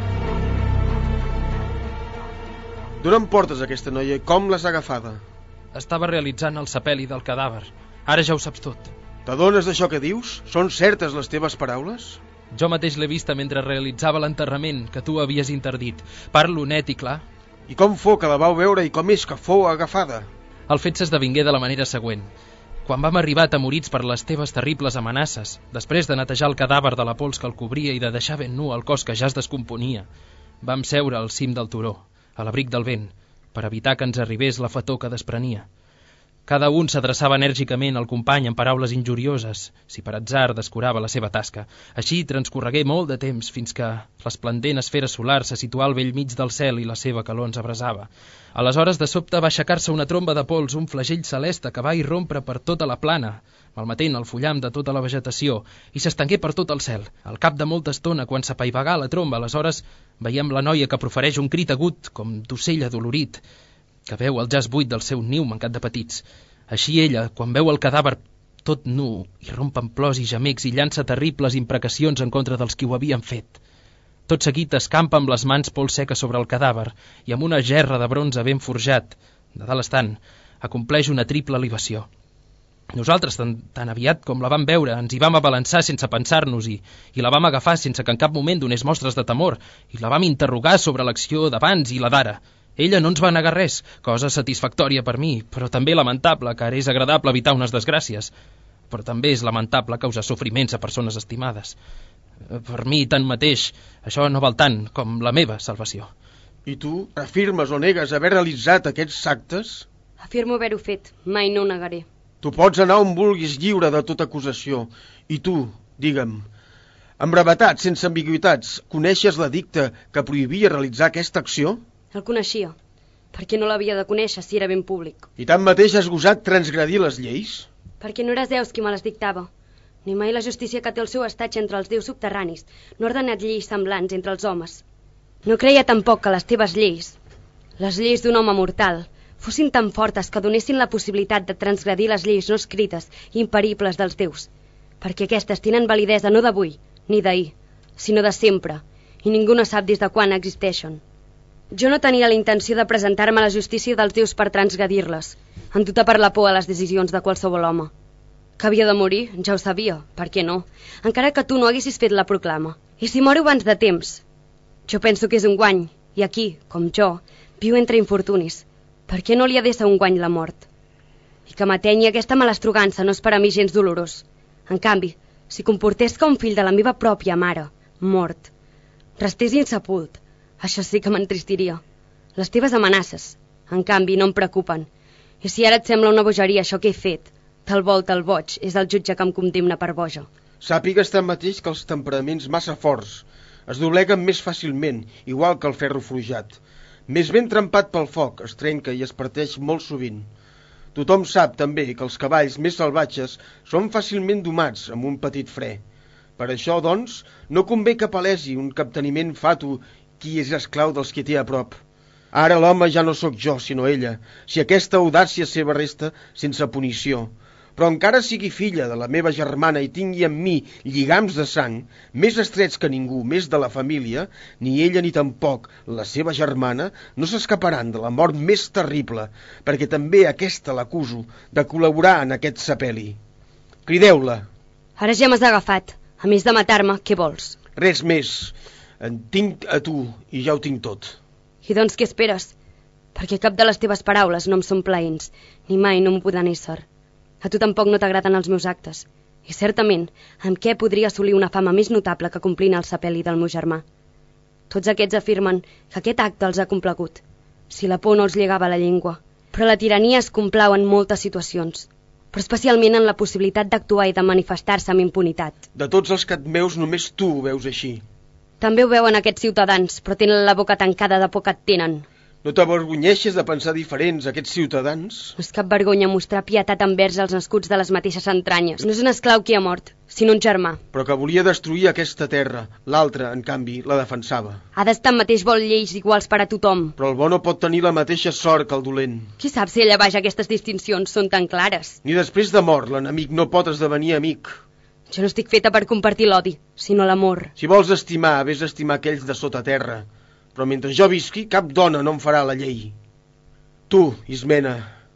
D'on em portes aquesta noia? Com l'has agafada? Estava realitzant el sepeli del cadàver. Ara ja ho saps tot. T'adones d'això que dius? Són certes les teves paraules? Jo mateix l'he vista mentre realitzava l'enterrament que tu havies interdit. Parlo net i clar. I com fou que la vau veure i com és que fou agafada? El fet s'esdevingué de la manera següent. Quan vam arribar atemorits per les teves terribles amenaces, després de netejar el cadàver de la pols que el cobria i de deixar ben nu el cos que ja es descomponia, vam seure al cim del turó, a l'abric del vent, per evitar que ens arribés la fetor que desprenia. Cada un s'adreçava enèrgicament al company amb paraules injurioses, si per atzar descurava la seva tasca. Així transcorregué molt de temps fins que l'esplendent esfera solar se situà al bell mig del cel i la seva calor ens abrasava. Aleshores, de sobte, va aixecar-se una tromba de pols, un flagell celeste que va irrompre per tota la plana, malmetent el fullam de tota la vegetació, i s'estengué per tot el cel. Al cap de molta estona, quan s'apaivagà la tromba, aleshores veiem la noia que profereix un crit agut, com d'ocell adolorit, que veu el jaç buit del seu niu mancat de petits. Així ella, quan veu el cadàver tot nu, irromp en plors i gemecs i llança terribles imprecacions en contra dels qui ho havien fet. Tot seguit escampa amb les mans pols seca sobre el cadàver i amb una gerra de bronze ben forjat, de dalt estant, acompleix una triple libació. Nosaltres, tan aviat com la vam veure, ens hi vam abalançar sense pensar-nos-hi, i la vam agafar sense que en cap moment donés mostres de temor, i la vam interrogar sobre l'acció d'abans i la d'ara. Ella no ens va negar res, cosa satisfactòria per mi, però també lamentable, car és agradable evitar unes desgràcies. Però també és lamentable causar sofriments a persones estimades. Per mi, tanmateix, això no val tant com la meva salvació. I tu afirmes o negues haver realitzat aquests actes? Afirmo haver-ho fet, mai no ho negaré. Tu pots anar on vulguis lliure de tota acusació. I tu, digue'm, amb brevetat, sense ambigüitats, coneixes l'edicte que prohibia realitzar aquesta acció? El coneixia, perquè no l'havia de conèixer si era ben públic. I tanmateix has gosat transgredir les lleis? Perquè no era Zeus qui me les dictava. Ni mai la justícia que té el seu estatge entre els déus subterranis no ha ordenat lleis semblants entre els homes. No creia tampoc que les teves lleis, les lleis d'un home mortal, fossin tan fortes que donessin la possibilitat de transgredir les lleis no escrites i imperibles dels déus, perquè aquestes tenen validesa no d'avui, ni d'ahir, sinó de sempre, i ningú no sap des de quan existeixen. Jo no tenia la intenció de presentar-me a la justícia dels déus per transgredir-les, enduta per la por a les decisions de qualsevol home. Que havia de morir, ja ho sabia, per què no? Encara que tu no haguessis fet la proclama. I si moro abans de temps? Jo penso que és un guany, i aquí, com jo, viu entre infortunis. Per què no li ha de ser un guany la mort? I que m'atenyi aquesta malastrugança no és per a mi gens dolorós. En canvi, si comportés que un fill de la meva pròpia mare, mort, restés insepult, això sí que m'entristiria. Les teves amenaces, en canvi, no em preocupen. I si ara et sembla una bogeria això que he fet, tal volta el boig és el jutge que em condemna per boja. Sàpigues tanmateix que els temperaments massa forts es dobleguen més fàcilment, igual que el ferro forjat. Més ben trempat pel foc, es trenca i es parteix molt sovint. Tothom sap també que els cavalls més salvatges són fàcilment domats amb un petit fre. Per això, doncs, no convé que palesi un capteniment fatu qui és esclau dels qui té a prop. Ara l'home ja no sóc jo, sinó ella, si aquesta audàcia seva resta sense punició. Però encara sigui filla de la meva germana i tingui amb mi lligams de sang, més estrets que ningú, més de la família, ni ella ni tampoc la seva germana no s'escaparan de la mort més terrible, perquè també aquesta l'acuso de col·laborar en aquest sepeli. Crideu-la. Ara ja m'has agafat. A més de matar-me, què vols? Res més. En tinc a tu i ja ho tinc tot. I doncs què esperes? Perquè cap de les teves paraules no em són plaents, ni mai no m'ho poden ésser. A tu tampoc no t'agraden els meus actes, I certament, amb què podria assolir una fama més notable que complint el sepeli del meu germà? Tots aquests afirmen que aquest acte els ha complagut, si la por no els lligava la llengua. Però la tirania es complau en moltes situacions, però especialment en la possibilitat d'actuar i de manifestar-se amb impunitat. De tots els que et veus, només tu ho veus així. També ho veuen aquests ciutadans, però tenen la boca tancada de por que et tenen. No t'avergonyeixes de pensar diferents, aquests ciutadans? No és cap vergonya mostrar pietat envers els nascuts de les mateixes entranyes. No és un esclau qui ha mort, sinó un germà. Però que volia destruir aquesta terra. L'altre, en canvi, la defensava. Hades tanmateix vol lleis iguals per a tothom. Però el bo no pot tenir la mateixa sort que el dolent. Qui sap si allà baix aquestes distincions són tan clares? Ni després de mort l'enemic no pot esdevenir amic. Jo no estic feta per compartir l'odi, sinó l'amor. Si vols estimar, vés a estimar aquells de sota terra. Però mentre jo visqui, cap dona no em farà la llei. Tu, Ismena,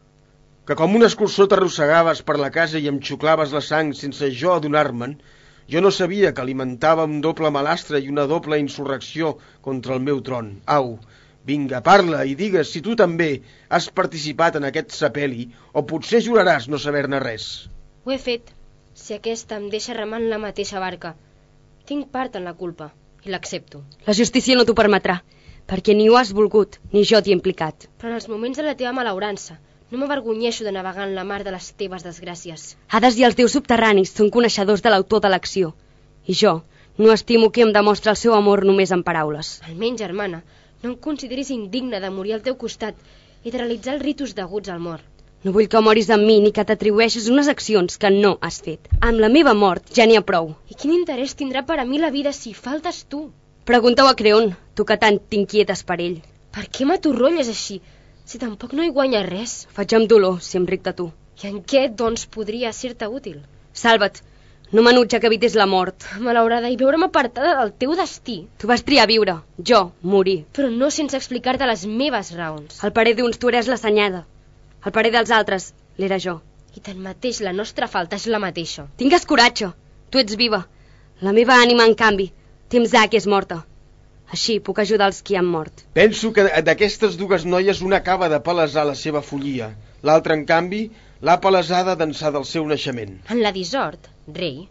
que com un escurçó t'arrossegaves per la casa i em xuclaves la sang sense jo adonar-me'n, jo no sabia que alimentava un doble malastre i una doble insurrecció contra el meu tron. Au, vinga, parla i digues si tu també has participat en aquest sepeli o potser juraràs no saber-ne res. Ho he fet, si aquesta em deixa remar en la mateixa barca. Tinc part en la culpa. I l'accepto. La justícia no t'ho permetrà, perquè ni ho has volgut, ni jo t'hi he implicat. Però en els moments de la teva malaurança, no m'avergonyeixo de navegar en la mar de les teves desgràcies. Hades i els déus subterranis són coneixedors de l'autor de l'acció. I jo no estimo que em demostra el seu amor només en paraules. Almenys, germana, no em consideris indigne de morir al teu costat i de realitzar els ritus deguts al mort. No vull que moris amb mi ni que t'atribueixis unes accions que no has fet. Amb la meva mort ja n'hi ha prou. I quin interès tindrà per a mi la vida si faltes tu? Pregunta-ho a Creon, tu que tant t'inquietes per ell. Per què m'atorrolles així, si tampoc no hi guanya res? Faig amb dolor, si em ric de tu. I en què, doncs, podria ser-te útil? Salva't, no m'enutja que evites la mort. Malaurada, i veure'm apartada del teu destí. Tu vas triar viure, jo morir. Però no sense explicar-te les meves raons. Al parer d'uns tu eres l'assenyada. Al parer dels altres, l'era jo. I tanmateix la nostra falta és la mateixa. Tingues coratge, tu ets viva. La meva ànima, en canvi, Timzak és morta. Així puc ajudar els qui han mort. Penso que d'aquestes dues noies una acaba de palesar la seva follia. L'altra, en canvi, l'ha palesada d'ençà del seu naixement. En la dissort, rei,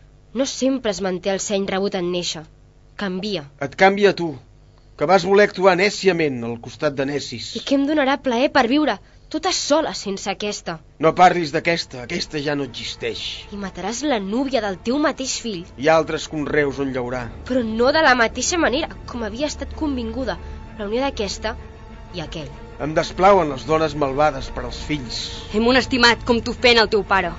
no sempre es manté el seny rebut en néixer. Canvia. Et canvia tu, que vas voler actuar nèciament al costat de necis. I què em donarà plaer per viure tota sola sense aquesta? No parlis d'aquesta, aquesta ja no existeix. I mataràs la núvia del teu mateix fill. Hi ha altres conreus on llaurar. Però no de la mateixa manera, com havia estat convinguda, la unió d'aquesta i aquell. Em desplauen les dones malvades per als fills. Hem un estimat com tu fent el teu pare.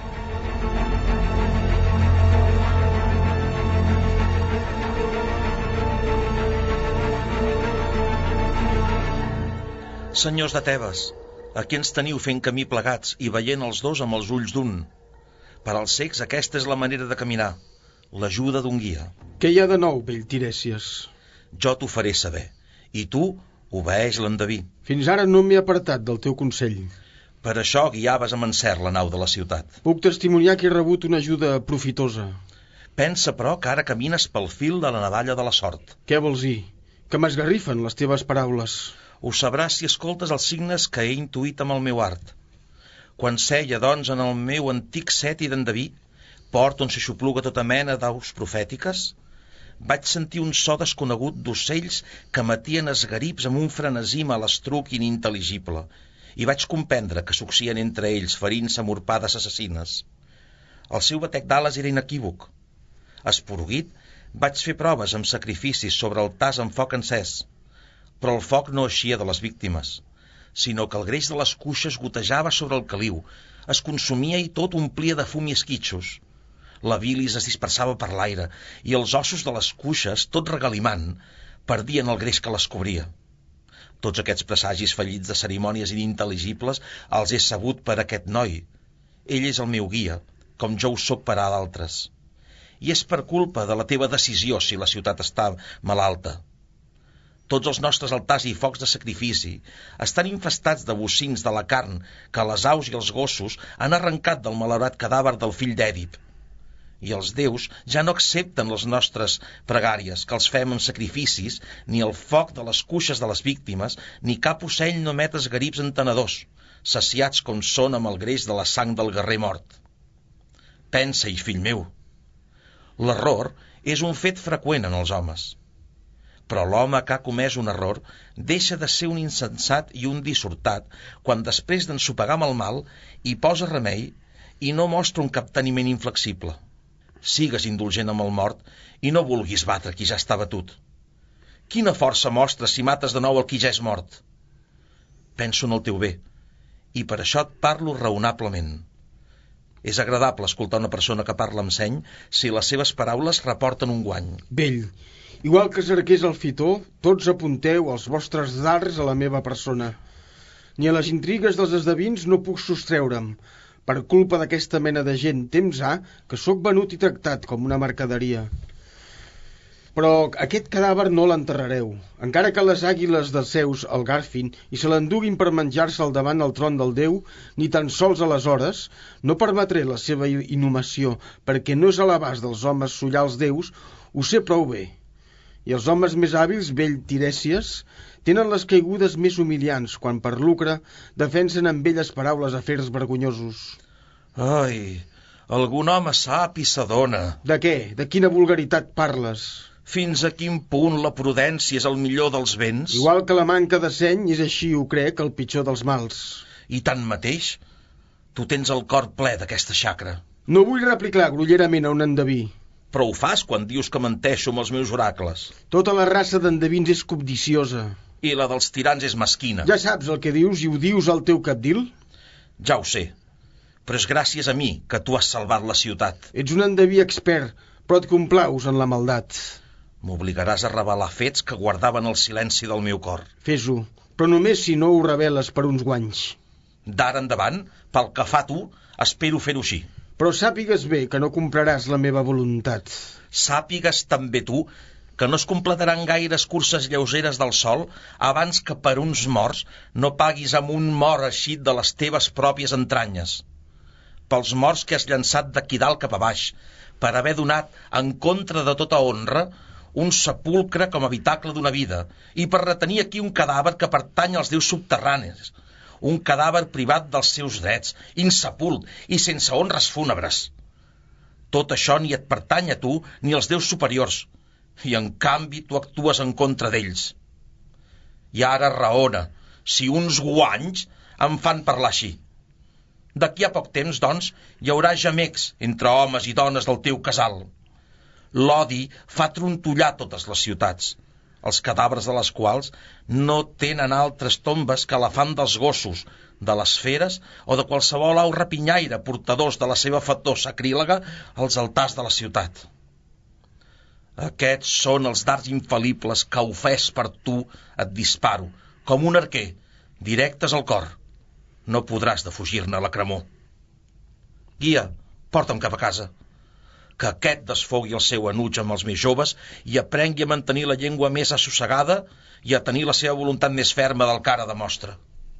Senyors de Tebes, aquí ens teniu fent camí plegats i veient els dos amb els ulls d'un. Per als cecs aquesta és la manera de caminar, l'ajuda d'un guia. Què hi ha de nou, vell Tiresias? Jo t'ho faré saber, i tu obeeix l'endeví. Fins ara no m'he apartat del teu consell. Per això guiaves amb encert la nau de la ciutat. Puc testimoniar que he rebut una ajuda profitosa. Pensa, però, que ara camines pel fil de la navalla de la sort. Què vols dir? Que m'esgarrifen les teves paraules. Ho sabràs si escoltes els signes que he intuït amb el meu art. Quan seia, doncs, en el meu antic seti d'endeví, port on s'aixopluga tota mena d'aus profètiques, vaig sentir un so desconegut d'ocells que matien esgarips amb un frenesí malastruc inintel·ligible, i vaig comprendre que s'oxien entre ells, ferint-se amb urpades assassines. El seu batec d'ales era inequívoc. Esporuguit, vaig fer proves amb sacrificis sobre altars amb foc encès, però el foc no eixia de les víctimes, sinó que el greix de les cuixes gotejava sobre el caliu, es consumia i tot omplia de fum i esquitxos. La bilis es dispersava per l'aire i els ossos de les cuixes, tot regalimant, perdien el greix que les cobria. Tots aquests presagis fallits de cerimònies inintel·ligibles els he sabut per aquest noi. Ell és el meu guia, com jo ho soc per a d'altres. I és per culpa de la teva decisió si la ciutat està malalta. Tots els nostres altars i focs de sacrifici estan infestats de bocins de la carn que les aus i els gossos han arrencat del malaurat cadàver del fill d'Èdip. I els déus ja no accepten les nostres pregàries, que els fem en sacrificis, ni el foc de les cuixes de les víctimes, ni cap ocell no emet esgarips entenedors, saciats com són amb el greix de la sang del guerrer mort. Pensa-hi, fill meu. L'error és un fet freqüent en els homes. Però l'home que ha comès un error deixa de ser un insensat i un dissortat quan després d'ensopegar amb el mal hi posa remei i no mostra un capteniment inflexible. Sigues indulgent amb el mort i no vulguis batre qui ja està batut. Quina força mostres si mates de nou el qui ja és mort? Penso en el teu bé, i per això et parlo raonablement. És agradable escoltar una persona que parla amb seny si les seves paraules reporten un guany. Vell, igual que cerqués el fitó, tots apunteu els vostres dards a la meva persona. Ni a les intrigues dels esdevins no puc sostreure'm. Per culpa d'aquesta mena de gent, temps ha que sóc venut i tractat com una mercaderia. Però aquest cadàver no l'enterrareu, encara que les àguiles dels Zeus el garfin i se l'enduguin per menjar-se'l davant el tron del déu, ni tan sols aleshores no permetré la seva inhumació, perquè no és a l'abast dels homes sullar els déus, ho sé prou bé. I els homes més hàbils, vell Tirèsies, tenen les caigudes més humiliants quan per lucre defensen amb belles paraules afers vergonyosos. Ai, algun home sap i s'adona. De què? De quina vulgaritat parles? Fins a quin punt la prudència és el millor dels béns? Igual que la manca de seny és així, ho crec, el pitjor dels mals. I tanmateix, tu tens el cor ple d'aquesta xacra. No vull replicar grollerament a un endeví. Però ho fas quan dius que menteixo amb els meus oracles. Tota la raça d'endevins és cobdiciosa. I la dels tirans és mesquina. Ja saps el que dius i ho dius al teu capdil? Ja ho sé, però és gràcies a mi que tu has salvat la ciutat. Ets un endeví expert, però et complaus en la maldat. M'obligaràs a revelar fets que guardaven el silenci del meu cor. Fes-ho, però només si no ho reveles per uns guanys. D'ara endavant, pel que fa tu, espero fer-ho així. Però sàpigues bé que no compraràs la meva voluntat. Sàpigues també tu que no es completaran gaires curses lleugeres del sol abans que per uns morts no paguis amb un mort eixit de les teves pròpies entranyes. Pels morts que has llançat d'aquí dalt cap a baix, per haver donat, en contra de tota honra, un sepulcre com a habitacle d'una vida, i per retenir aquí un cadàver que pertany als déus subterranis, un cadàver privat dels seus drets, insepult i sense honres fúnebres. Tot això ni et pertany a tu ni als déus superiors, i en canvi tu actues en contra d'ells. I ara raona, si uns guanys em fan parlar així. D'aquí a poc temps, doncs, hi haurà gemecs entre homes i dones del teu casal. L'odi fa trontollar totes les ciutats, els cadàvers de les quals no tenen altres tombes que la fam dels gossos, de les feres o de qualsevol au rapinyaire portadors de la seva fetor sacrílega als altars de la ciutat. Aquests són els dards infal·libles que, ofès per tu, et disparo, com un arquer, directes al cor. No podràs defugir-ne la cremor. Guia, porta'm cap a casa. Que aquest desfogui el seu enuig amb els més joves i aprengui a mantenir la llengua més assossegada i a tenir la seva voluntat més ferma del que ara demostra.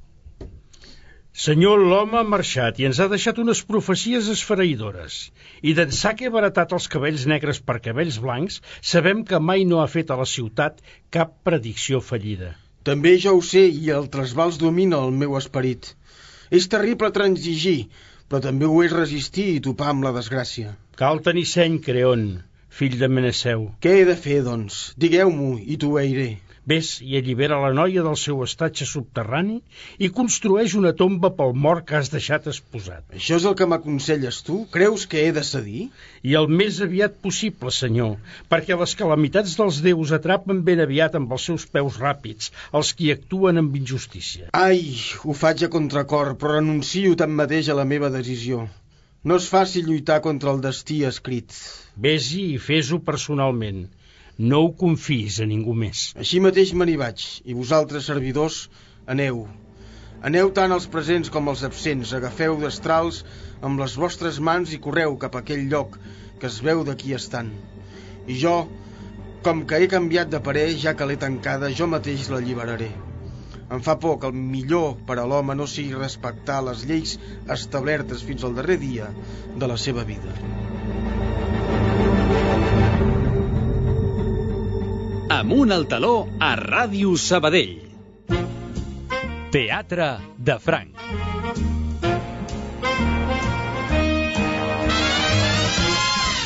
Senyor, l'home ha marxat i ens ha deixat unes profecies esfereïdores. I d'ençà que ha baratat els cabells negres per cabells blancs, sabem que mai no ha fet a la ciutat cap predicció fallida. També jo ho sé i el trasbals domina el meu esperit. És terrible transigir, però també ho és resistir i topar amb la desgràcia. Cal tenir seny, Creon, fill de Meneceu. Què he de fer, doncs? Digueu-m'ho i t'ho obeiré. Ves i allibera la noia del seu estatge subterrani i construeix una tomba pel mort que has deixat exposat. Això és el que m'aconselles tu? Creus que he de cedir? I el més aviat possible, senyor, perquè les calamitats dels déus atrapen ben aviat amb els seus peus ràpids, els qui actuen amb injustícia. Ai, ho faig a contracor, però renuncio tanmateix a la meva decisió. No és fàcil lluitar contra el destí escrit. Ves-hi i fes-ho personalment. No ho confiïs a ningú més. Així mateix me n'hi vaig, i vosaltres, servidors, aneu. Aneu tant els presents com els absents, agafeu destrals amb les vostres mans i correu cap a aquell lloc que es veu d'aquí estant. I jo, com que he canviat de parer, ja que l'he tancada, jo mateix l'alliberaré. Em fa por que el millor per a l'home no sigui respectar les lleis establertes fins al darrer dia de la seva vida. Amunt al taló a Ràdio Sabadell. Teatre de Franc.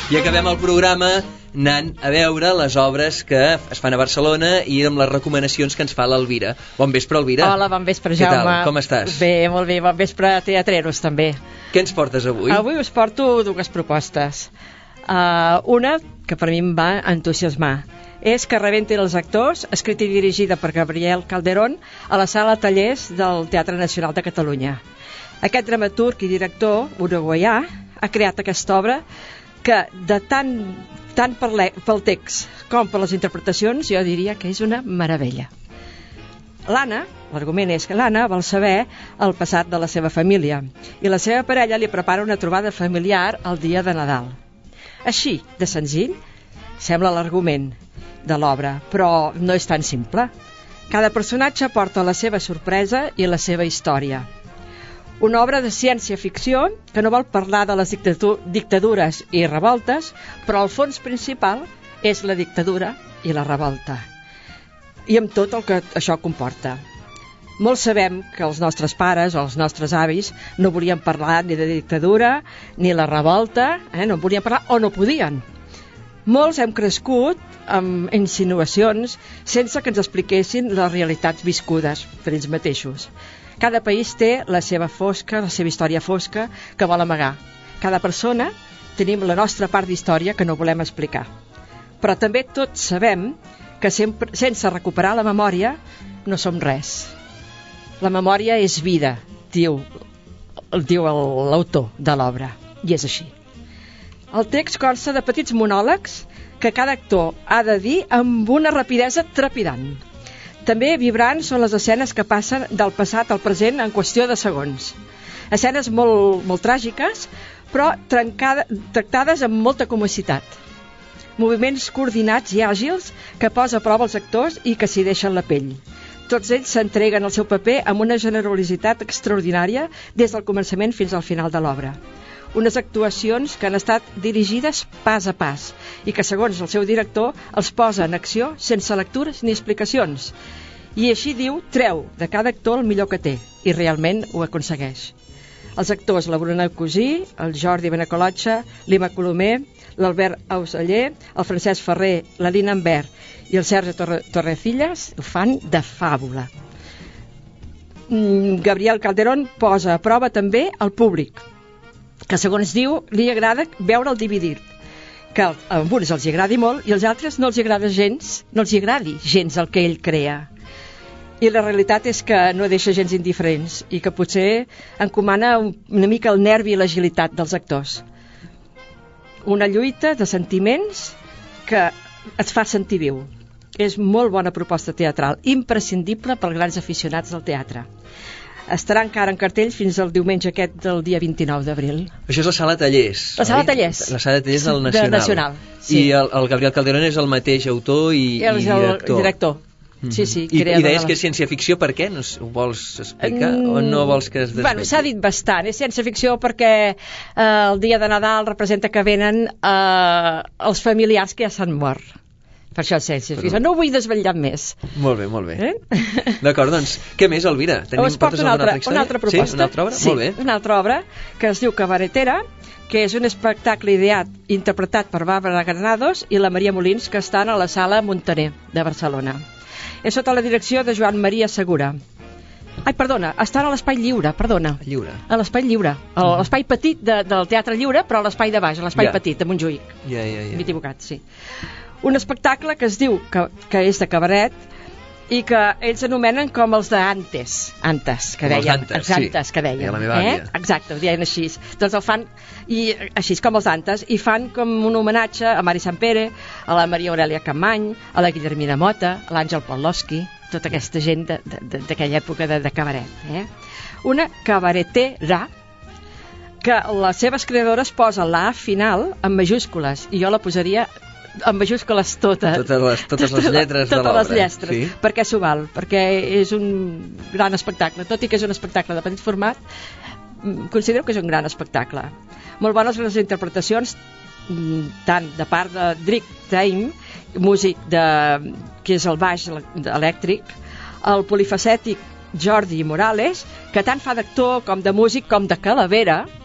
I acabem el programa anant a veure les obres que es fan a Barcelona i amb les recomanacions que ens fa l'Elvira. Bon vespre, Elvira. Hola, bon vespre, Jaume. Què tal? Com estàs? Bé, molt bé. Bon vespre, teatreros, també. Què ens portes avui? Avui us porto dues propostes. Una, que per mi em va entusiasmar, és Que rebentin els actors, escrita i dirigida per Gabriel Calderón, a la sala Tallers del Teatre Nacional de Catalunya. Aquest dramaturg i director uruguaià ha creat aquesta obra que de tant pel text com per les interpretacions jo diria que és una meravella. L'argument és que l'Anna vol saber el passat de la seva família i la seva parella li prepara una trobada familiar el dia de Nadal. Així, de senzill, sembla l'argument de l'obra, però no és tan simple. Cada personatge porta la seva sorpresa i la seva història. Una obra de ciència-ficció que no vol parlar de les dictadures i revoltes, però el fons principal és la dictadura i la revolta. I amb tot el que això comporta. Molts sabem que els nostres pares o els nostres avis no volien parlar ni de dictadura ni la revolta, no volien parlar o no podien. Molts hem crescut amb insinuacions sense que ens expliquessin les realitats viscudes per ells mateixos. Cada país té la seva fosca, la seva història fosca que vol amagar. Cada persona tenim la nostra part d'història que no volem explicar. Però també tots sabem que sense recuperar la memòria no som res. La memòria és vida, diu l'autor de l'obra, i és així. El text consta de petits monòlegs que cada actor ha de dir amb una rapidesa trepidant. També vibrants són les escenes que passen del passat al present en qüestió de segons. Escenes molt tràgiques, però tractades amb molta comicitat. Moviments coordinats i àgils que posa a prova els actors i que s'hi deixen la pell. Tots ells s'entreguen al seu paper amb una generositat extraordinària des del començament fins al final de l'obra. Unes actuacions que han estat dirigides pas a pas i que, segons el seu director, els posa en acció sense lectures ni explicacions. I així diu, treu de cada actor el millor que té, i realment ho aconsegueix. Els actors, la Bruna Cosí, el Jordi Benacolotxa, l'Ima Colomer, l'Albert Auseller, el Francesc Ferrer, la Lina Ambert i el Sergio Torrecillas ho fan de fàbula. Gabriel Calderón posa a prova també el públic, que segons diu li agrada veure'l dividit, que a uns els agradi molt i als altres no els agrada gens, no els agradi gens el que ell crea. I la realitat és que no deixa gens indiferents i que potser encomana una mica el nervi i l'agilitat dels actors. Una lluita de sentiments que et fa sentir viu. És molt bona proposta teatral, imprescindible per grans aficionats del teatre. Estarà encara en cartell fins al diumenge aquest del dia 29 d'abril. Això és la sala Tallers. La sala Tallers. La sala Tallers del Nacional. Sí. I el Gabriel Calderón és el mateix autor i director. El director. Sí, sí, I deies que és ciència-ficció, per què? Ho vols explicar o no vols que es desvegi? Bueno, s'ha dit bastant, és ciència-ficció perquè el dia de Nadal representa que venen els familiars que ja s'han mort. Per això és ciència-ficció. No ho vull desvetllar més. Molt bé, molt bé. D'acord, doncs, què més, Elvira? Us porto una altra proposta. Sí, una altra obra? Sí, molt bé. Una altra obra que es diu Cabaretera, que és un espectacle ideat i interpretat per Bàrbara Granados i la Maria Molins, que estan a la sala Montaner de Barcelona. És sota la direcció de Joan Maria Segura. Ai, perdona, estan a l'Espai Lliure, perdona. Lliure. A l'Espai Lliure. L'espai petit del Teatre Lliure, però a l'espai de baix, a l'espai petit, de Montjuïc. M'he equivocat, sí. Un espectacle que es diu que és de cabaret i que ells anomenen com els d'antes, que deien. Els antes, que deien. La meva àvia. Exacte, ho deien així. Doncs el fan, i així com els antes, i fan com un homenatge a Mari Sampere, a la Maria Aurelia Campmany, a la Guillermina Mota, a l'Àngel Pawlowski, tota aquesta gent d'aquella època de cabaret. Una cabaretera que les seves creadores posen la A final en majúscules, i jo la posaria en majúscules totes les lletres de l'obra. Totes les lletres, sí. Perquè s'ho val, perquè és un gran espectacle. Tot i que és un espectacle de petit format, considero que és un gran espectacle. Molt bones les interpretacions, tant de part de Drick Time, músic que és el baix elèctric, el polifacètic Jordi Morales, que tant fa d'actor com de músic com de calavera,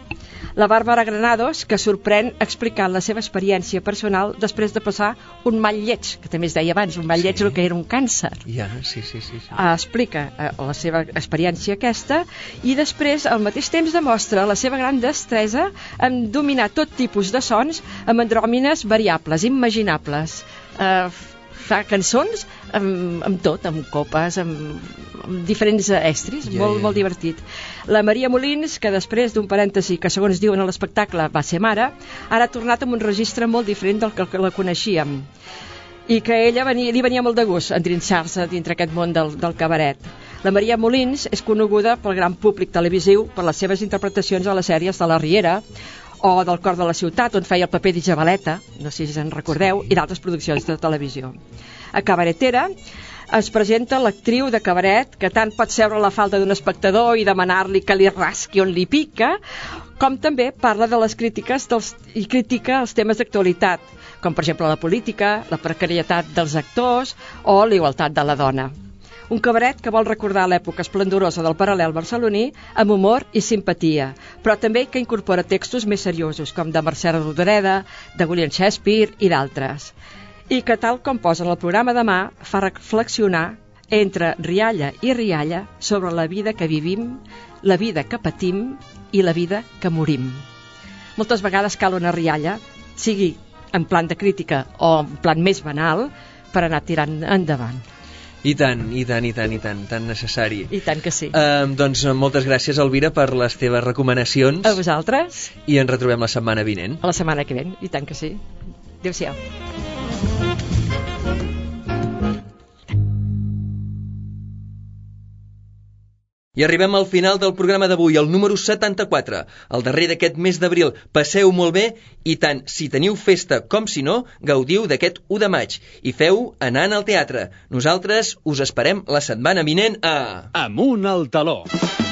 La Bàrbara Granados, que sorprèn explicant la seva experiència personal després de passar un mal lleig, que també es deia abans, un mal lleig, el que era un càncer. Ja, sí. Explica la seva experiència aquesta i després, al mateix temps, demostra la seva gran destresa en dominar tot tipus de sons amb andròmines variables, imaginables. Fa cançons amb tot, amb copes, amb diferents estris, molt divertit. La Maria Molins, que després d'un parèntesi que segons diuen a l'espectacle va ser mare, ara ha tornat amb un registre molt diferent del que la coneixíem i que ella li venia molt de gust endrinxar-se dintre aquest món del cabaret. La Maria Molins és coneguda pel gran públic televisiu per les seves interpretacions a les sèries de la Riera o del Cor de la Ciutat, on feia el paper d'Isabeleta, no sé si en recordeu, i d'altres produccions de televisió. A Cabaretera es presenta l'actriu de cabaret que tant pot seure a la falda d'un espectador i demanar-li que li rasqui on li pica, com també parla de les crítiques i critica els temes d'actualitat, com per exemple la política, la precarietat dels actors o la igualtat de la dona. Un cabaret que vol recordar l'època esplendorosa del paral·lel barceloní amb humor i simpatia, però també que incorpora textos més seriosos, com de Mercè Rodoreda, de William Shakespeare i d'altres. I que, tal com posa en el programa demà, fa reflexionar entre rialla i rialla sobre la vida que vivim, la vida que patim i la vida que morim. Moltes vegades cal una rialla, sigui en plan de crítica o en plan més banal, per anar tirant endavant. I tant, tan necessari. I tant que sí. Doncs moltes gràcies, Elvira, per les teves recomanacions. A vosaltres. I ens retrobem la setmana vinent. A la setmana que ven, i tant que sí. Adéu-siau. I arribem al final del programa d'avui, el número 74, el darrer d'aquest mes d'abril. Passeu molt bé i tant, si teniu festa com si no, gaudiu d'aquest 1 de maig i feu anant al teatre. Nosaltres us esperem la setmana vinent a... Amunt al taló.